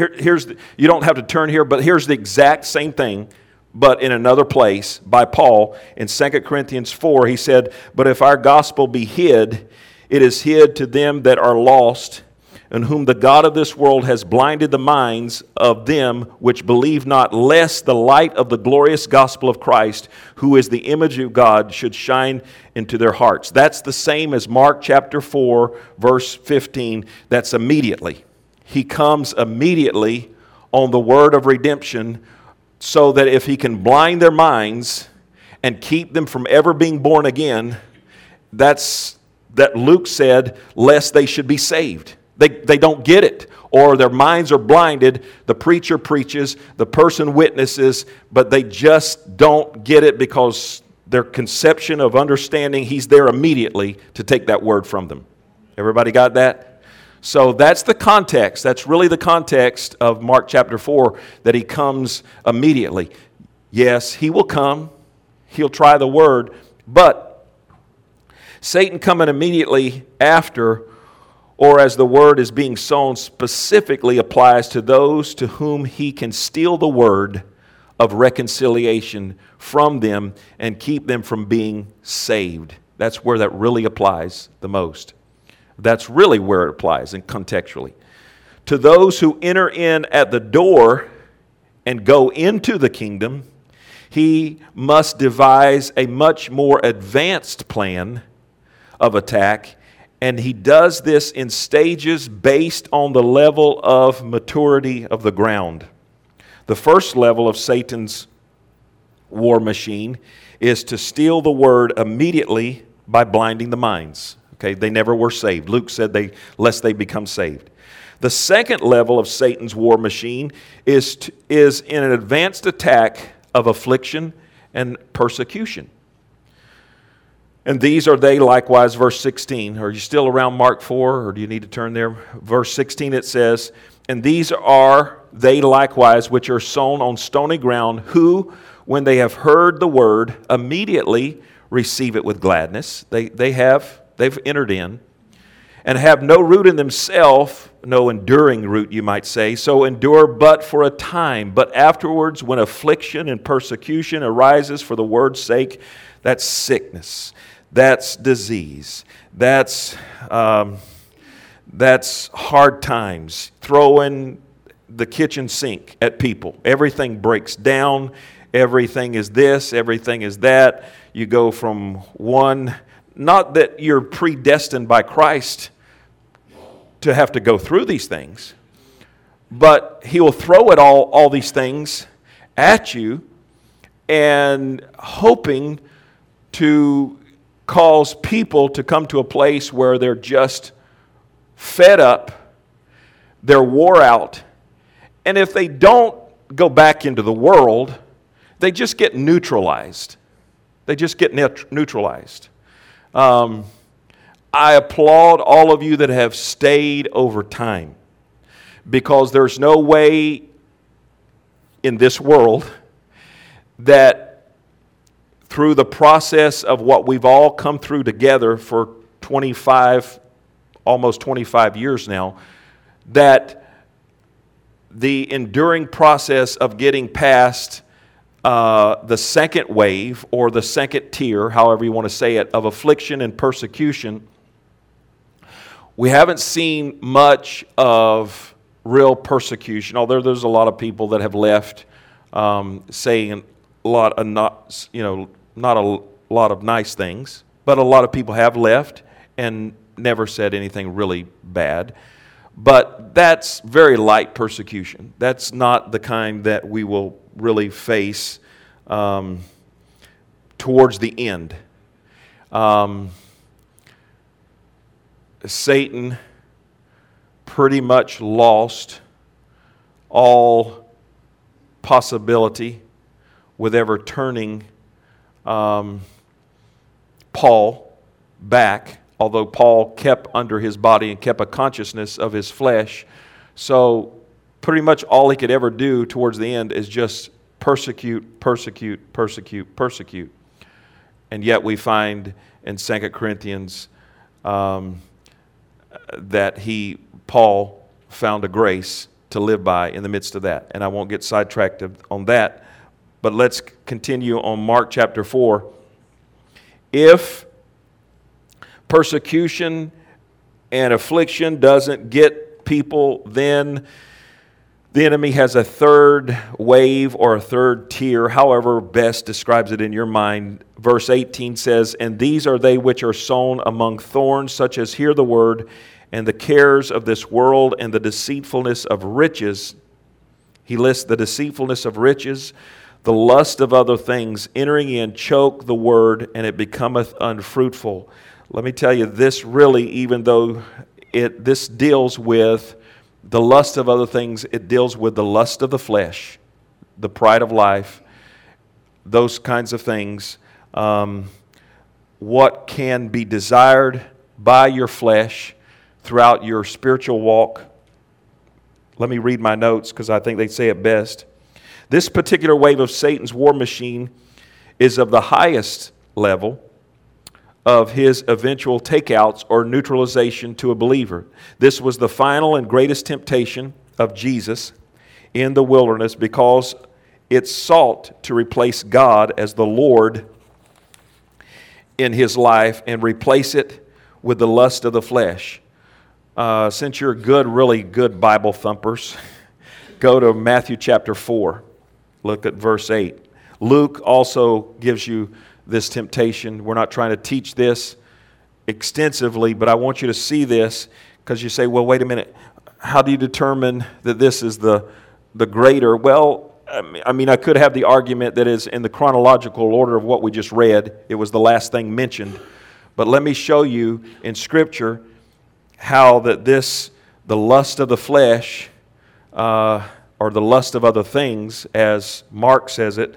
you don't have to turn here, but here's the exact same thing, but in another place by Paul. In 2 Corinthians 4, he said, but if our gospel be hid, it is hid to them that are lost, in whom the God of this world has blinded the minds of them which believe not, lest the light of the glorious gospel of Christ, who is the image of God, should shine into their hearts. That's the same as Mark chapter 4, verse 15. That's immediately. He comes immediately on the word of redemption, so that if he can blind their minds and keep them from ever being born again, that Luke said, lest they should be saved. They don't get it, or their minds are blinded. The preacher preaches, the person witnesses, but they just don't get it because their conception of understanding, he's there immediately to take that word from them. Everybody got that? So that's the context. That's really the context of Mark chapter 4, that he comes immediately. Yes, he will come. He'll try the word, but Satan coming immediately after, or as the word is being sown, specifically applies to those to whom he can steal the word of reconciliation from them and keep them from being saved. That's where that really applies the most. That's really where it applies, and contextually. To those who enter in at the door and go into the kingdom, he must devise a much more advanced plan of attack, and he does this in stages based on the level of maturity of the ground. The first level of Satan's war machine is to steal the word immediately by blinding the minds. Okay, they never were saved. Luke said lest they become saved. The second level of Satan's war machine is in an advanced attack of affliction and persecution. And these are they likewise, verse 16. Are you still around Mark 4, or do you need to turn there? Verse 16 it says, and these are they likewise which are sown on stony ground, who, when they have heard the word, immediately receive it with gladness. They've entered in, and have no root in themselves, no enduring root, you might say. So endure but for a time. But afterwards, when affliction and persecution arises for the word's sake, that's sickness, that's disease, that's hard times. Throwing the kitchen sink at people. Everything breaks down. Everything is this. Everything is that. You go from one. Not that you're predestined by Christ to have to go through these things, but he will throw at all these things at you, and hoping to cause people to come to a place where they're just fed up, they're wore out, and if they don't go back into the world, they just get neutralized. They just get neutralized. I applaud all of you that have stayed over time, because there's no way in this world that through the process of what we've all come through together for almost 25 years now, that the enduring process of getting past the second wave or the second tier, however you want to say it, of affliction and persecution, we haven't seen much of real persecution, although there's a lot of people that have left saying a lot of not a lot of nice things, but a lot of people have left and never said anything really bad. But that's very light persecution. That's not the kind that we will really face towards the end. Satan pretty much lost all possibility with ever turning Paul back, although Paul kept under his body and kept a consciousness of his flesh. So pretty much all he could ever do towards the end is just persecute, persecute, persecute, persecute. And yet we find in 2 Corinthians that Paul found a grace to live by in the midst of that. And I won't get sidetracked on that. But let's continue on Mark chapter 4. If persecution and affliction doesn't get people, then the enemy has a third wave or a third tier, however best describes it in your mind. Verse 18 says, "And these are they which are sown among thorns, such as hear the word, and the cares of this world and the deceitfulness of riches." He lists the deceitfulness of riches, the lust of other things, entering in, choke the word, and it becometh unfruitful. Let me tell you, this really, even though this deals with the lust of other things, it deals with the lust of the flesh, the pride of life, those kinds of things. What can be desired by your flesh throughout your spiritual walk. Let me read my notes because I think they say it best. This particular wave of Satan's war machine is of the highest level of his eventual takeouts or neutralization to a believer. This was the final and greatest temptation of Jesus in the wilderness because it sought to replace God as the Lord in his life and replace it with the lust of the flesh. Since you're good, really good Bible thumpers, go to Matthew chapter 4. Look at verse 8. Luke also gives you this temptation. We're not trying to teach this extensively, but I want you to see this because you say, well, wait a minute. How do you determine that this is the greater? Well, I mean, I could have the argument that is in the chronological order of what we just read. It was the last thing mentioned. But let me show you in Scripture how that the lust of the flesh, or the lust of other things, as Mark says it,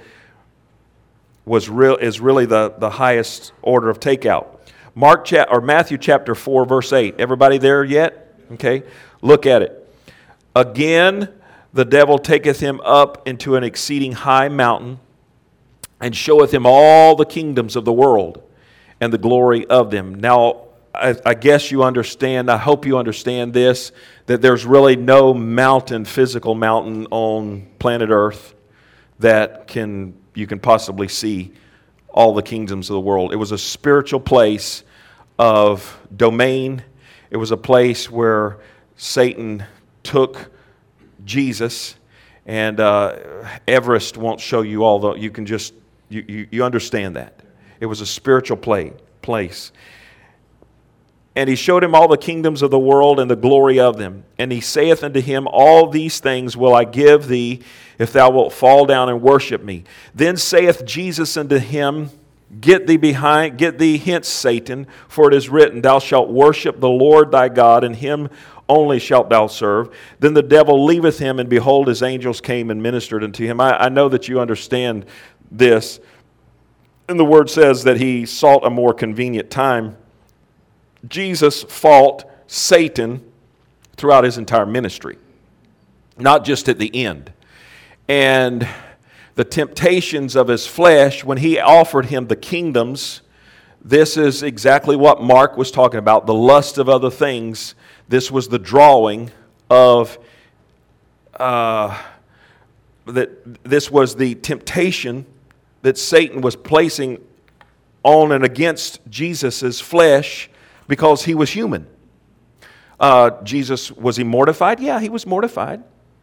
is really the highest order of takeout. Matthew chapter 4, verse 8. Everybody there yet? Okay. Look at it. Again, the devil taketh him up into an exceeding high mountain, and showeth him all the kingdoms of the world, and the glory of them. Now, I guess you understand, I hope you understand this, that there's really no physical mountain on planet Earth that you can possibly see all the kingdoms of the world. It was a spiritual place of domain. It was a place where Satan took Jesus, and Everest won't show you all the, you can just, you understand that. It was a spiritual place. And he showed him all the kingdoms of the world and the glory of them. And he saith unto him, all these things will I give thee, if thou wilt fall down and worship me. Then saith Jesus unto him, Get thee hence, Satan, for it is written, Thou shalt worship the Lord thy God, and him only shalt thou serve. Then the devil leaveth him, and behold, his angels came and ministered unto him. I know that you understand this. And the word says that he sought a more convenient time. Jesus fought Satan throughout his entire ministry, not just at the end. And the temptations of his flesh, when he offered him the kingdoms, this is exactly what Mark was talking about, the lust of other things. This was the drawing of that this was the temptation that Satan was placing on and against Jesus' flesh because he was human. Jesus, was he mortified? Yeah, he was mortified.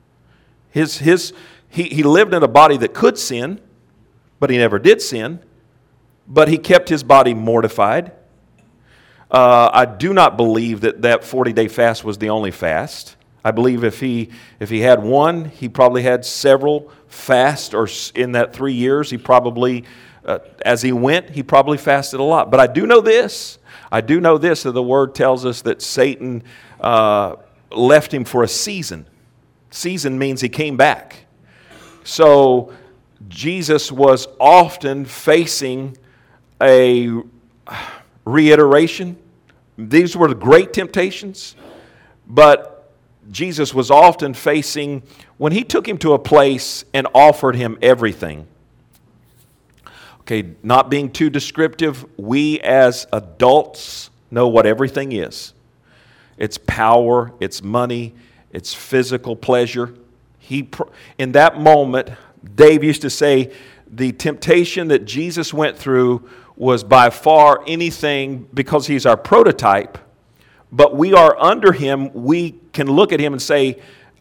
He lived in a body that could sin, but he never did sin. But he kept his body mortified. I do not believe that 40-day fast was the only fast. I believe if he had one, he probably had several fasts, or in that 3 years, he probably, as he went, he probably fasted a lot. But I do know this. That the Word tells us that Satan left him for a season. Season means he came back. So Jesus was often facing a reiteration. These were great temptations, but Jesus was often facing, when he took him to a place and offered him everything. Okay, not being too descriptive, we as adults know what everything is. It's power, it's money, it's physical pleasure. In that moment, Dave used to say, the temptation that Jesus went through was by far anything, because he's our prototype, but we are under him. We can look at him and say,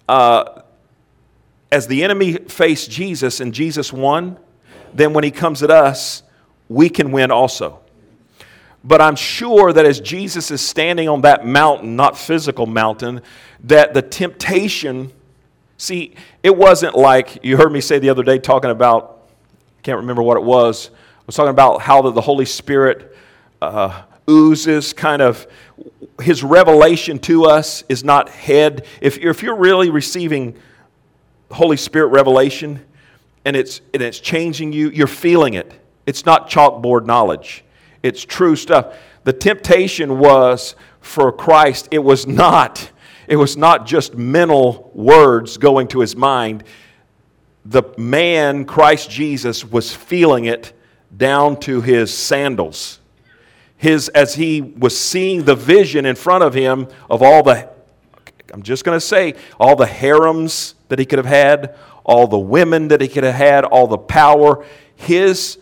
as the enemy faced Jesus and Jesus won, then when he comes at us, we can win also. But I'm sure that as Jesus is standing on that mountain, not physical mountain, that the temptation, see, it wasn't like, you heard me say the other day talking about, can't remember what it was, I was talking about how the Holy Spirit oozes kind of, his revelation to us is not head. If you're really receiving Holy Spirit revelation and it's changing you, you're feeling it. It's not chalkboard knowledge. It's true stuff. The temptation was for Christ, it was not just mental words going to his mind. The man, Christ Jesus, was feeling it down to his sandals. As he was seeing the vision in front of him of all the, I'm just going to say, all the harems that he could have had, all the women that he could have had, all the power, his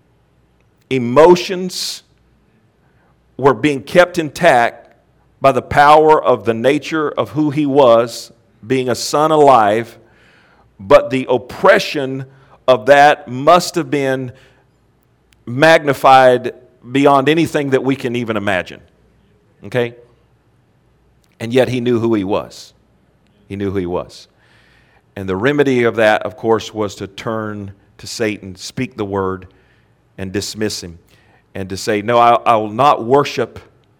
emotions were being kept intact by the power of the nature of who he was, being a son alive, but the oppression of that must have been magnified beyond anything that we can even imagine. Okay? And yet he knew who he was. He knew who he was. And the remedy of that, of course, was to turn to Satan, speak the word, and dismiss him. And to say, no, I will not worship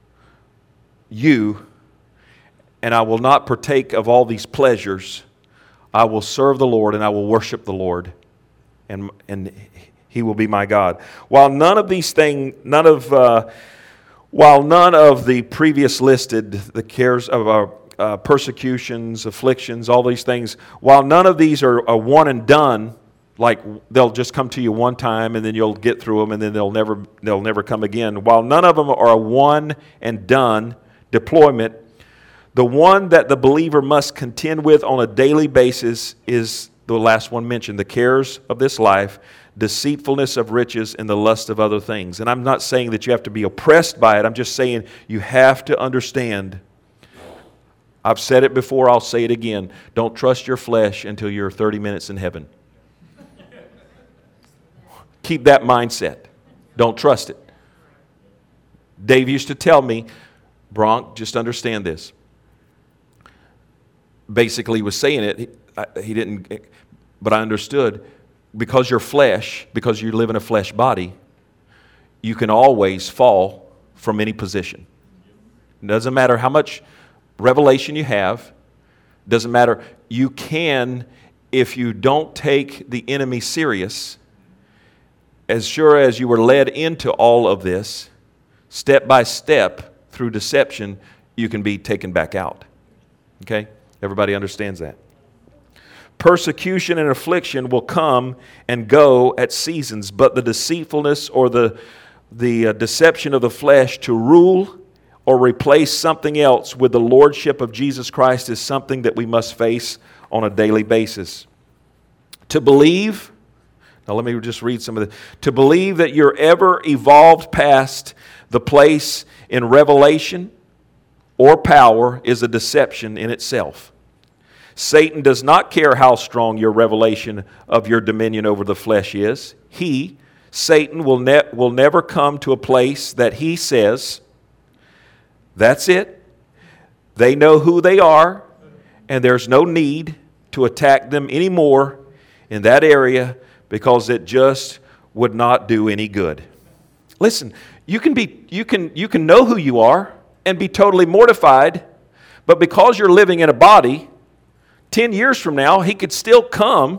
you, and I will not partake of all these pleasures. I will serve the Lord, and I will worship the Lord, and he will be my God. While none of these things, while none of the previous listed, the cares of our persecutions, afflictions, all these things, while none of these are one and done, like they'll just come to you one time and then you'll get through them and then they'll never come again. While none of them are a one and done deployment, the one that the believer must contend with on a daily basis is the last one mentioned, the cares of this life, deceitfulness of riches, and the lust of other things. And I'm not saying that you have to be oppressed by it. I'm just saying you have to understand. I've said it before, I'll say it again. Don't trust your flesh until you're 30 minutes in heaven. Keep that mindset. Don't trust it. Dave used to tell me, Bronk, just understand this. Basically, he was saying it. He didn't, but I understood. Because you're flesh, because you live in a flesh body, you can always fall from any position. It doesn't matter how much revelation you have. Doesn't matter. You can, if you don't take the enemy serious, as sure as you were led into all of this, step by step through deception, you can be taken back out. Okay? Everybody understands that. Persecution and affliction will come and go at seasons, but the deceitfulness or the deception of the flesh to rule or replace something else with the lordship of Jesus Christ is something that we must face on a daily basis. To believe, now let me just read some of this. To believe that you're ever evolved past the place in revelation or power is a deception in itself. Satan does not care how strong your revelation of your dominion over the flesh is. Satan, will never come to a place that he says, that's it. They know who they are, and there's no need to attack them anymore in that area because it just would not do any good. Listen, you can know who you are and be totally mortified, but because you're living in a body, 10 years from now, he could still come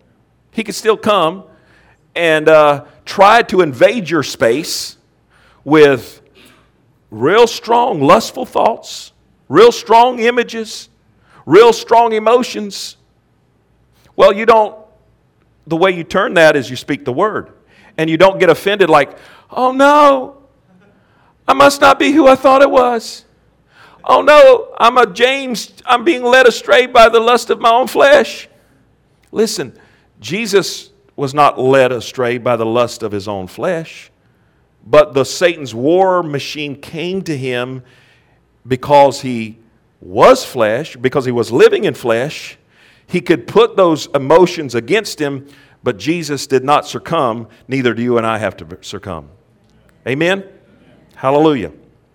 and try to invade your space with real strong lustful thoughts, real strong images, real strong emotions. Well, the way you turn that is you speak the word. And you don't get offended like, oh no, I must not be who I thought I was. Oh no, I'm being led astray by the lust of my own flesh. Listen, Jesus was not led astray by the lust of his own flesh, but Satan's war machine came to him because he was flesh, because he was living in flesh. He could put those emotions against him, but Jesus did not succumb. Neither do you and I have to succumb. Amen? Hallelujah.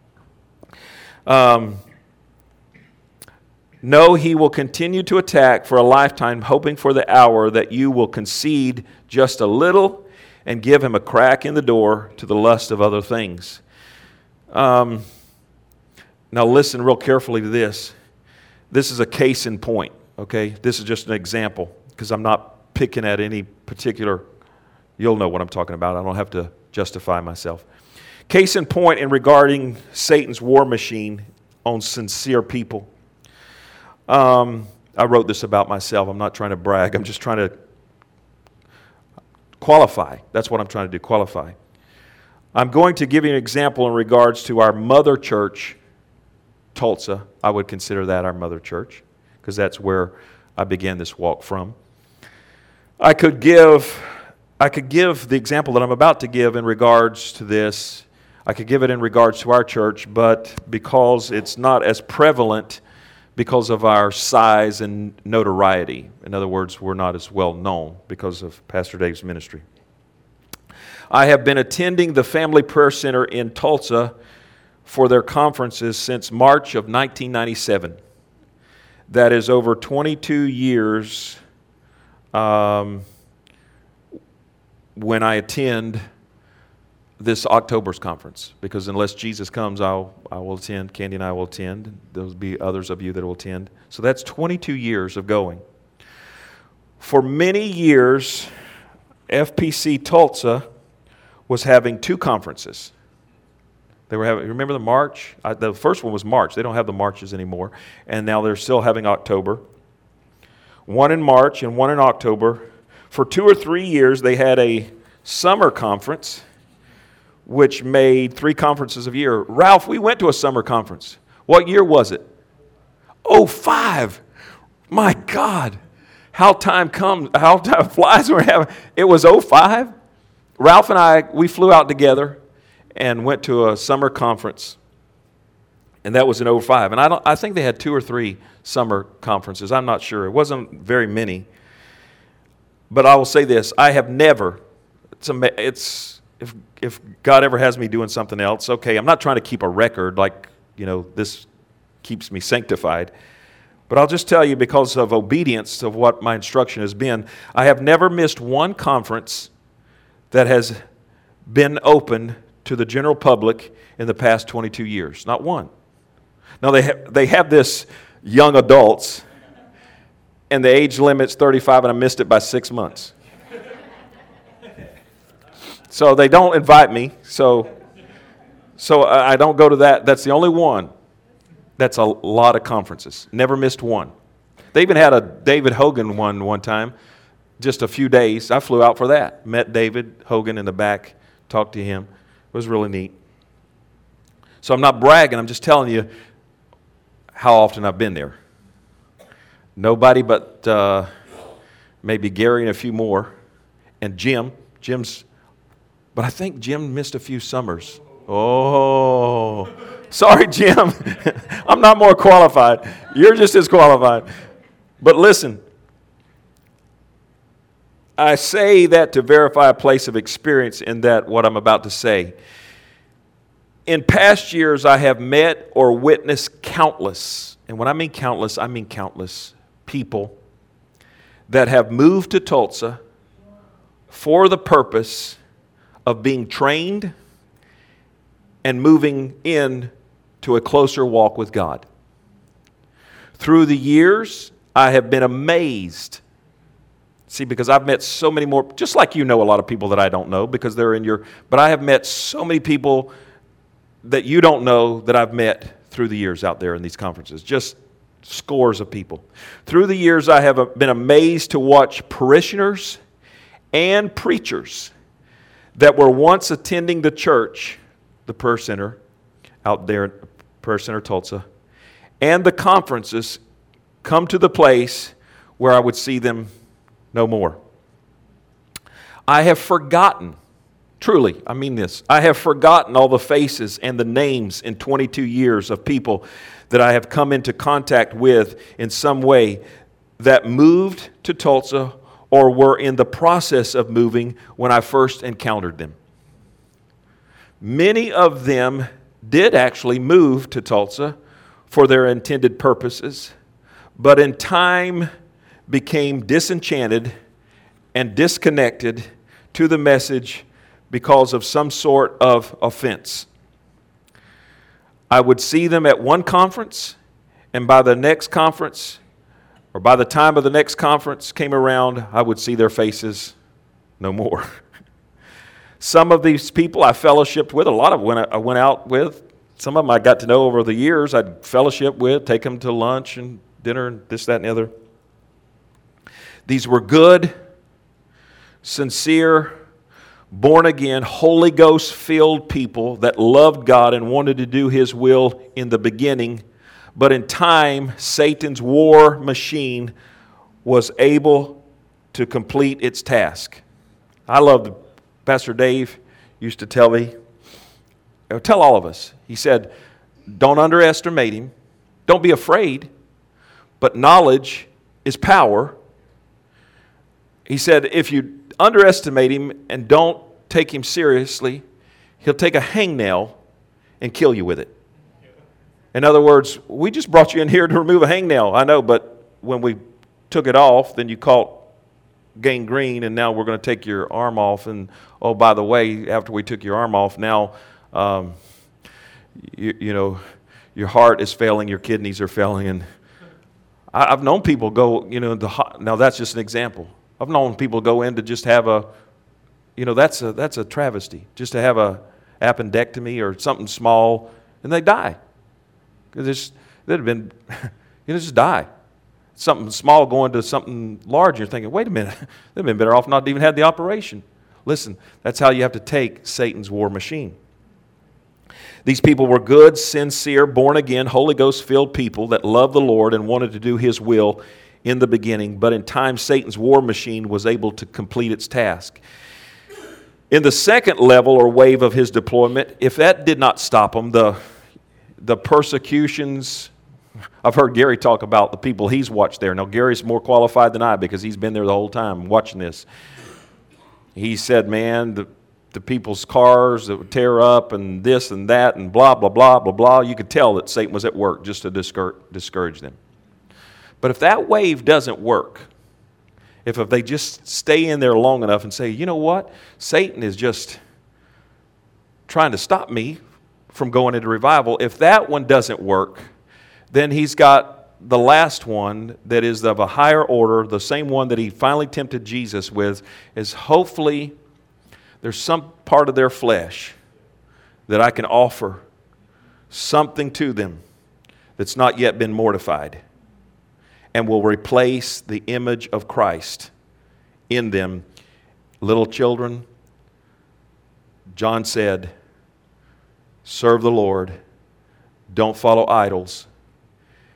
No, he will continue to attack for a lifetime, hoping for the hour that you will concede just a little and give him a crack in the door to the lust of other things. Now listen real carefully to this. This is a case in point, okay? This is just an example because I'm not picking at any particular, you'll know what I'm talking about. I don't have to justify myself. Case in point in regarding Satan's war machine on sincere people. I wrote this about myself. I'm not trying to brag. I'm just trying to qualify. That's what I'm trying to do, qualify. I'm going to give you an example in regards to our mother church, Tulsa. I would consider that our mother church because that's where I began this walk from. I could give the example that I'm about to give in regards to this. I could give it in regards to our church, but because it's not as prevalent because of our size and notoriety. In other words, we're not as well known because of Pastor Dave's ministry. I have been attending the Family Prayer Center in Tulsa for their conferences since March of 1997. That is over 22 years when I attend this October's conference, because unless Jesus comes, I will attend. Candy and I will attend. There'll be others of you that will attend. So that's 22 years of going. For many years, FPC Tulsa was having two conferences. They were having, remember the March? The first one was March. They don't have the Marches anymore. And now they're still having October. One in March and one in October. For 2 or 3 years, they had a summer conference, which made 3 conferences a year. Ralph, we went to a summer conference. What year was it? 2005. My God. How time flies. It was 2005. Ralph and I, we flew out together and went to a summer conference. And that was in 2005. And I think they had 2 or 3 summer conferences. I'm not sure. It wasn't very many. But I will say this. I have never, if God ever has me doing something else, okay, I'm not trying to keep a record like, this keeps me sanctified. But I'll just tell you, because of obedience of what my instruction has been, I have never missed one conference that has been open to the general public in the past 22 years. Not one. Now, they have this young adults, and the age limit's 35, and I missed it by 6 months. So they don't invite me, so I don't go to that. That's the only one. That's a lot of conferences. Never missed one. They even had a David Hogan one time, just a few days. I flew out for that. Met David Hogan in the back, talked to him. It was really neat. So I'm not bragging. I'm just telling you how often I've been there. Nobody but maybe Gary and a few more. And Jim. But I think Jim missed a few summers. Oh, sorry, Jim. I'm not more qualified. You're just as qualified. But listen, I say that to verify a place of experience in that what I'm about to say. In past years, I have met or witnessed countless, and when I mean countless people that have moved to Tulsa for the purpose of being trained and moving in to a closer walk with God. Through the years, I have been amazed. See, because I've met so many more, just like you know a lot of people that I don't know because they're in your, but I have met so many people that you don't know that I've met through the years out there in these conferences. Just scores of people. Through the years, I have been amazed to watch parishioners and preachers that were once attending the church, the Prayer Center, out there at Prayer Center Tulsa, and the conferences come to the place where I would see them no more. I have forgotten, truly, I mean this, I have forgotten all the faces and the names in 22 years of people that I have come into contact with in some way that moved to Tulsa or were in the process of moving when I first encountered them. Many of them did actually move to Tulsa for their intended purposes, but in time became disenchanted and disconnected to the message because of some sort of offense. I would see them at one conference, and by the next conference, or by the time of the next conference came around, I would see their faces no more. Some of these people I fellowshiped with, a lot of when I went out with, some of them I got to know over the years, I'd fellowship with, take them to lunch and dinner and this, that, and the other. These were good, sincere, born-again, Holy Ghost-filled people that loved God and wanted to do His will in the beginning. But in time, Satan's war machine was able to complete its task. I love Pastor Dave used to tell me, tell all of us, he said, don't underestimate him. Don't be afraid, but knowledge is power. He said, if you underestimate him and don't take him seriously, he'll take a hangnail and kill you with it. In other words, we just brought you in here to remove a hangnail. I know, but when we took it off, then you caught gangrene, and now we're going to take your arm off. And, oh, by the way, after we took your arm off, now, you know, your heart is failing, your kidneys are failing. And I've known people go, you know, now that's just an example. I've known people go in to just have a, you know, that's a travesty, just to have a appendectomy or something small, and they die. Because they'd have been, you know, just die. Something small going to something large, you're thinking, wait a minute, they've been better off not to even had the operation. Listen, that's how you have to take Satan's war machine. These people were good, sincere, born-again, Holy Ghost-filled people that loved the Lord and wanted to do His will in the beginning, but in time, Satan's war machine was able to complete its task. In the second level or wave of his deployment, if that did not stop him, the persecutions, I've heard Gary talk about the people he's watched there. Now, Gary's more qualified than I because he's been there the whole time watching this. He said, man, the people's cars that would tear up and this and that and blah, blah, blah, blah, blah. You could tell that Satan was at work just to discourage them. But if that wave doesn't work, if they just stay in there long enough and say, you know what, Satan is just trying to stop me from going into revival, if that one doesn't work, then he's got the last one that is of a higher order, the same one that he finally tempted Jesus with, is hopefully there's some part of their flesh that I can offer something to them that's not yet been mortified, and will replace the image of Christ in them. Little children, John said, serve the Lord, don't follow idols.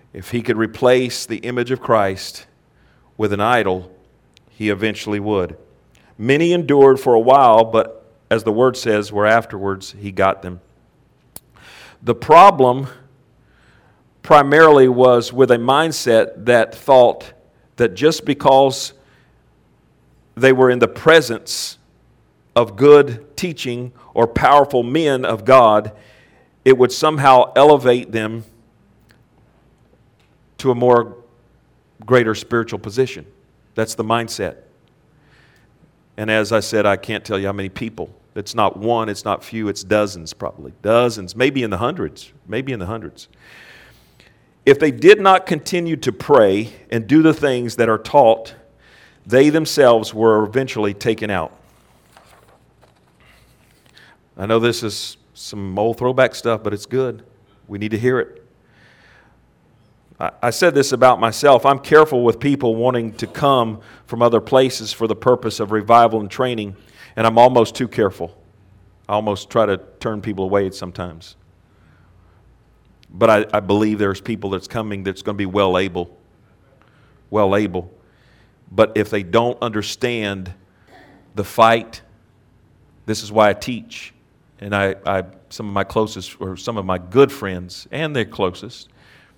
If he could replace the image of Christ with an idol, he eventually would. Many endured for a while, but as the word says, where afterwards he got them. The problem primarily was with a mindset that thought that just because they were in the presence of good teaching or powerful men of God, it would somehow elevate them to a more greater spiritual position. That's the mindset. And as I said, I can't tell you how many people. It's not one, it's not few, it's dozens probably. Dozens, maybe in the hundreds. Maybe in the hundreds. If they did not continue to pray and do the things that are taught, they themselves were eventually taken out. I know this is some old throwback stuff, but it's good. We need to hear it. I said this about myself. I'm careful with people wanting to come from other places for the purpose of revival and training, and I'm almost too careful. I almost try to turn people away sometimes. But I believe there's people that's coming that's going to be well able. But if they don't understand the fight, this is why I teach. And I some of my closest, or some of my good friends, and their closest,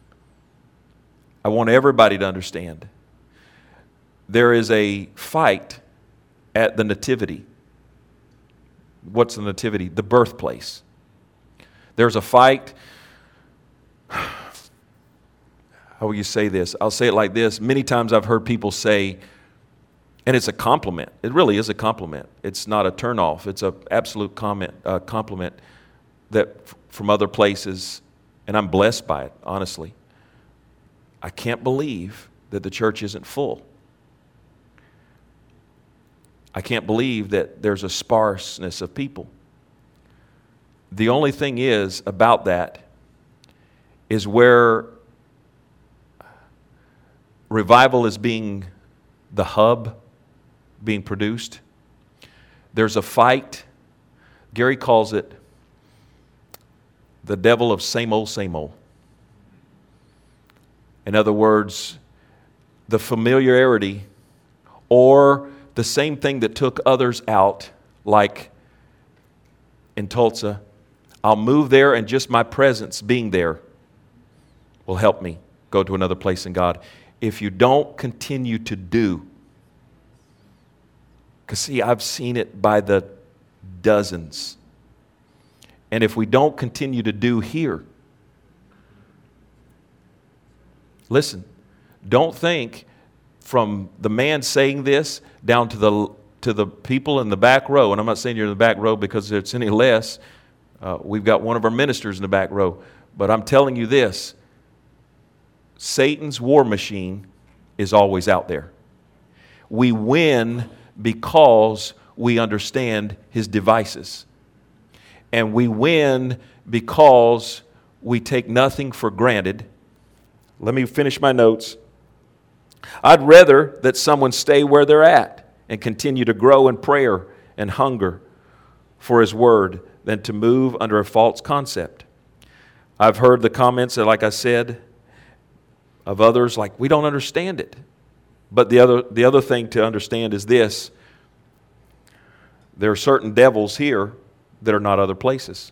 I want everybody to understand there is a fight at the nativity. What's the nativity? The birthplace. There's a fight. How will you say this? I'll say it like this. Many times I've heard people say, and it's a compliment. It really is a compliment. It's not a turnoff. It's an absolute compliment that from other places, and I'm blessed by it, honestly. I can't believe that the church isn't full. I can't believe that there's a sparseness of people. The only thing is about that is where revival is being the hub, being produced. There's a fight. Gary calls it the devil of same old, same old. In other words, the familiarity or the same thing that took others out, like in Tulsa, I'll move there and just my presence being there will help me go to another place in God. If you don't continue to do, because see, I've seen it by the dozens. And if we don't continue to do here, listen, don't think from the man saying this down to the people in the back row, and I'm not saying you're in the back row because it's any less. We've got one of our ministers in the back row. But I'm telling you this, Satan's war machine is always out there. We win because we understand his devices. And we win because we take nothing for granted. Let me finish my notes. I'd rather that someone stay where they're at and continue to grow in prayer and hunger for his word than to move under a false concept. I've heard the comments that, like I said, of others, like, we don't understand it. But the other thing to understand is this. There are certain devils here that are not other places.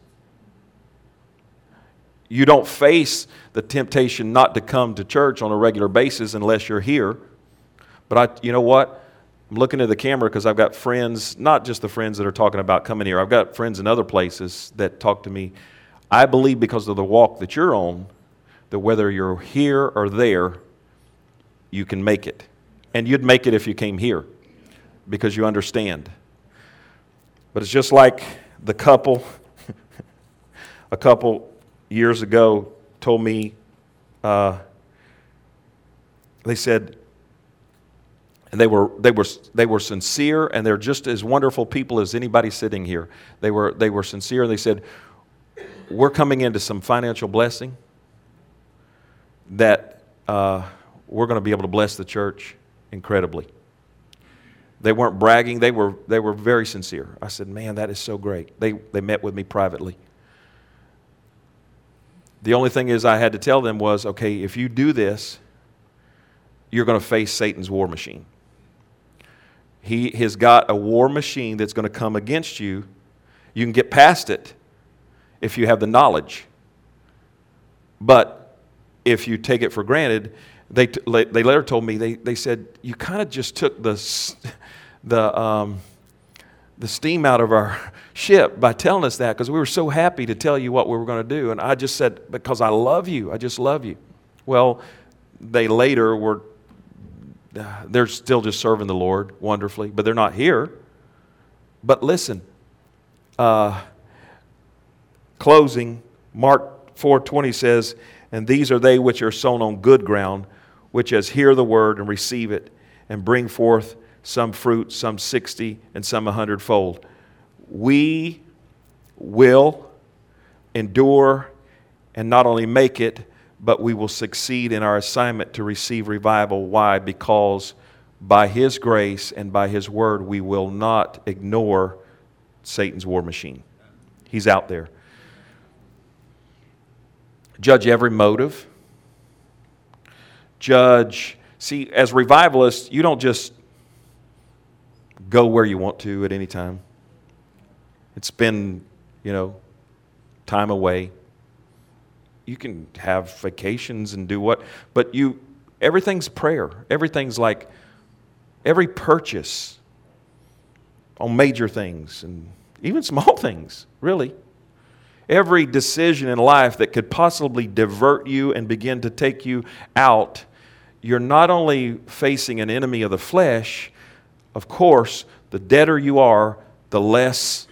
You don't face the temptation not to come to church on a regular basis unless you're here. But you know what? I'm looking at the camera because I've got friends, not just the friends that are talking about coming here. I've got friends in other places that talk to me. I believe because of the walk that you're on, that whether you're here or there, you can make it. And you'd make it if you came here because you understand. But it's just like the couple, a couple years ago told me, they said, and they were sincere, and they're just as wonderful people as anybody sitting here. They were sincere, and they said, we're coming into some financial blessing that we're going to be able to bless the church incredibly. They weren't bragging. They were very sincere. I said, man, that is so great. They met with me privately. The only thing is I had to tell them was, okay, if you do this, you're going to face Satan's war machine. He has got a war machine that's going to come against you. You can get past it if you have the knowledge. But if you take it for granted, they later told me, they said, you kind of just took the steam out of our ship by telling us that, because we were so happy to tell you what we were going to do. And I just said, because I love you. I just love you. Well, they later were, they're still just serving the Lord wonderfully, but they're not here. But listen, closing, Mark 4:20 says, and these are they which are sown on good ground, which as hear the word and receive it, and bring forth some fruit, some 60, and some 100-fold. We will endure and not only make it, but we will succeed in our assignment to receive revival. Why? Because by His grace and by His word, we will not ignore Satan's war machine. He's out there. Judge every motive. See, as revivalists, you don't just go where you want to at any time. Spend, time away. You can have vacations and do what, but everything's prayer. Everything's like every purchase on major things and even small things, really. Every decision in life that could possibly divert you and begin to take you out, you're not only facing an enemy of the flesh. Of course, the deader you are, the less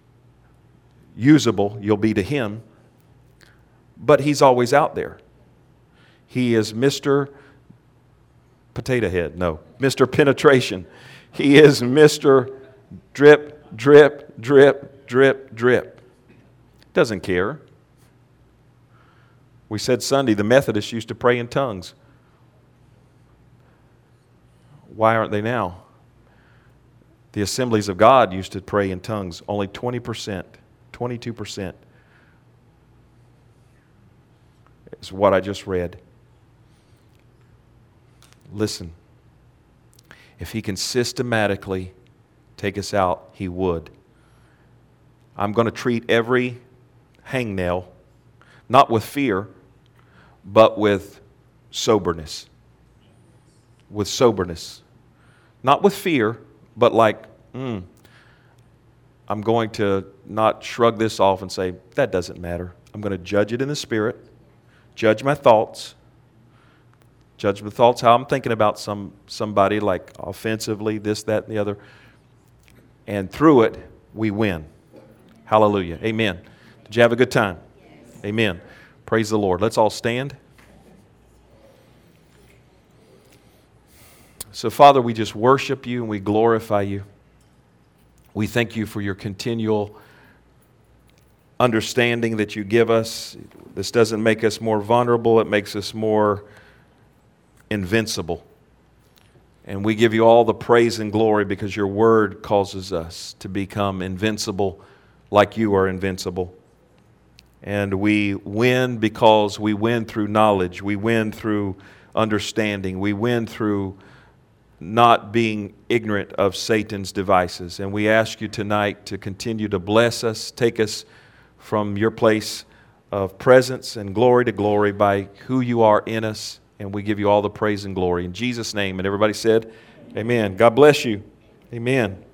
usable you'll be to him. But he's always out there. He is Mr. Potato Head. No, Mr. Penetration. He is Mr. Drip, drip, drip, drip, drip. Doesn't care. We said Sunday the Methodists used to pray in tongues. Why aren't they now? The Assemblies of God used to pray in tongues. Only 20%, 22% is what I just read. Listen, if He can systematically take us out, He would. I'm going to treat every hangnail, not with fear, but with soberness. With soberness. Not with fear, but like, I'm going to not shrug this off and say, that doesn't matter. I'm going to judge it in the Spirit, judge my thoughts, how I'm thinking about somebody, like offensively, this, that, and the other. And through it, we win. Hallelujah. Amen. Did you have a good time? Yes. Amen. Praise the Lord. Let's all stand. So, Father, we just worship You and we glorify You. We thank You for Your continual understanding that You give us. This doesn't make us more vulnerable. It makes us more invincible. And we give You all the praise and glory because Your Word causes us to become invincible like You are invincible. And we win because we win through knowledge. We win through understanding. We win through not being ignorant of Satan's devices. And we ask You tonight to continue to bless us, take us from Your place of presence and glory to glory by who You are in us. And we give You all the praise and glory. In Jesus' name. And everybody said, amen. God bless you. Amen.